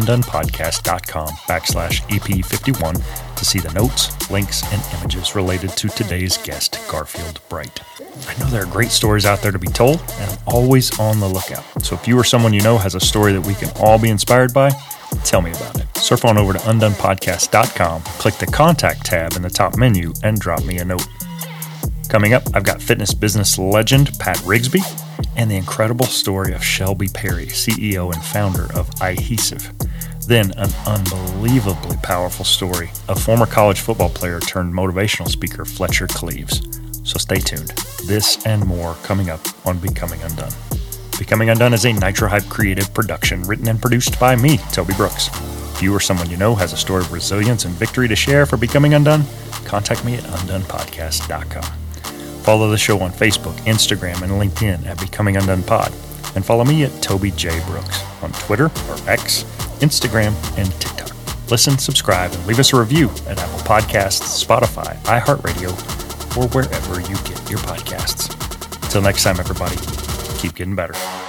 undonepodcast.com/EP51 to see the notes, links, and images related to today's guest, Garfield Bright. I know there are great stories out there to be told, and I'm always on the lookout. So if you or someone you know has a story that we can all be inspired by, tell me about it. Surf on over to undonepodcast.com, click the contact tab in the top menu, and drop me a note. Coming up, I've got fitness business legend Pat Rigsby and the incredible story of Shelby Perry, CEO and founder of iHesive. Then an unbelievably powerful story of former college football player turned motivational speaker Fletcher Cleaves. So stay tuned. This and more coming up on Becoming Undone. Becoming Undone is a Nitro Hype creative production written and produced by me, Toby Brooks. If you or someone you know has a story of resilience and victory to share for Becoming Undone, contact me at undonepodcast.com. Follow the show on Facebook, Instagram, and LinkedIn at Becoming Undone Pod. And follow me at Toby J. Brooks on Twitter or X, Instagram, and TikTok. Listen, subscribe, and leave us a review at Apple Podcasts, Spotify, iHeartRadio, or wherever you get your podcasts. Until next time, everybody, keep getting better.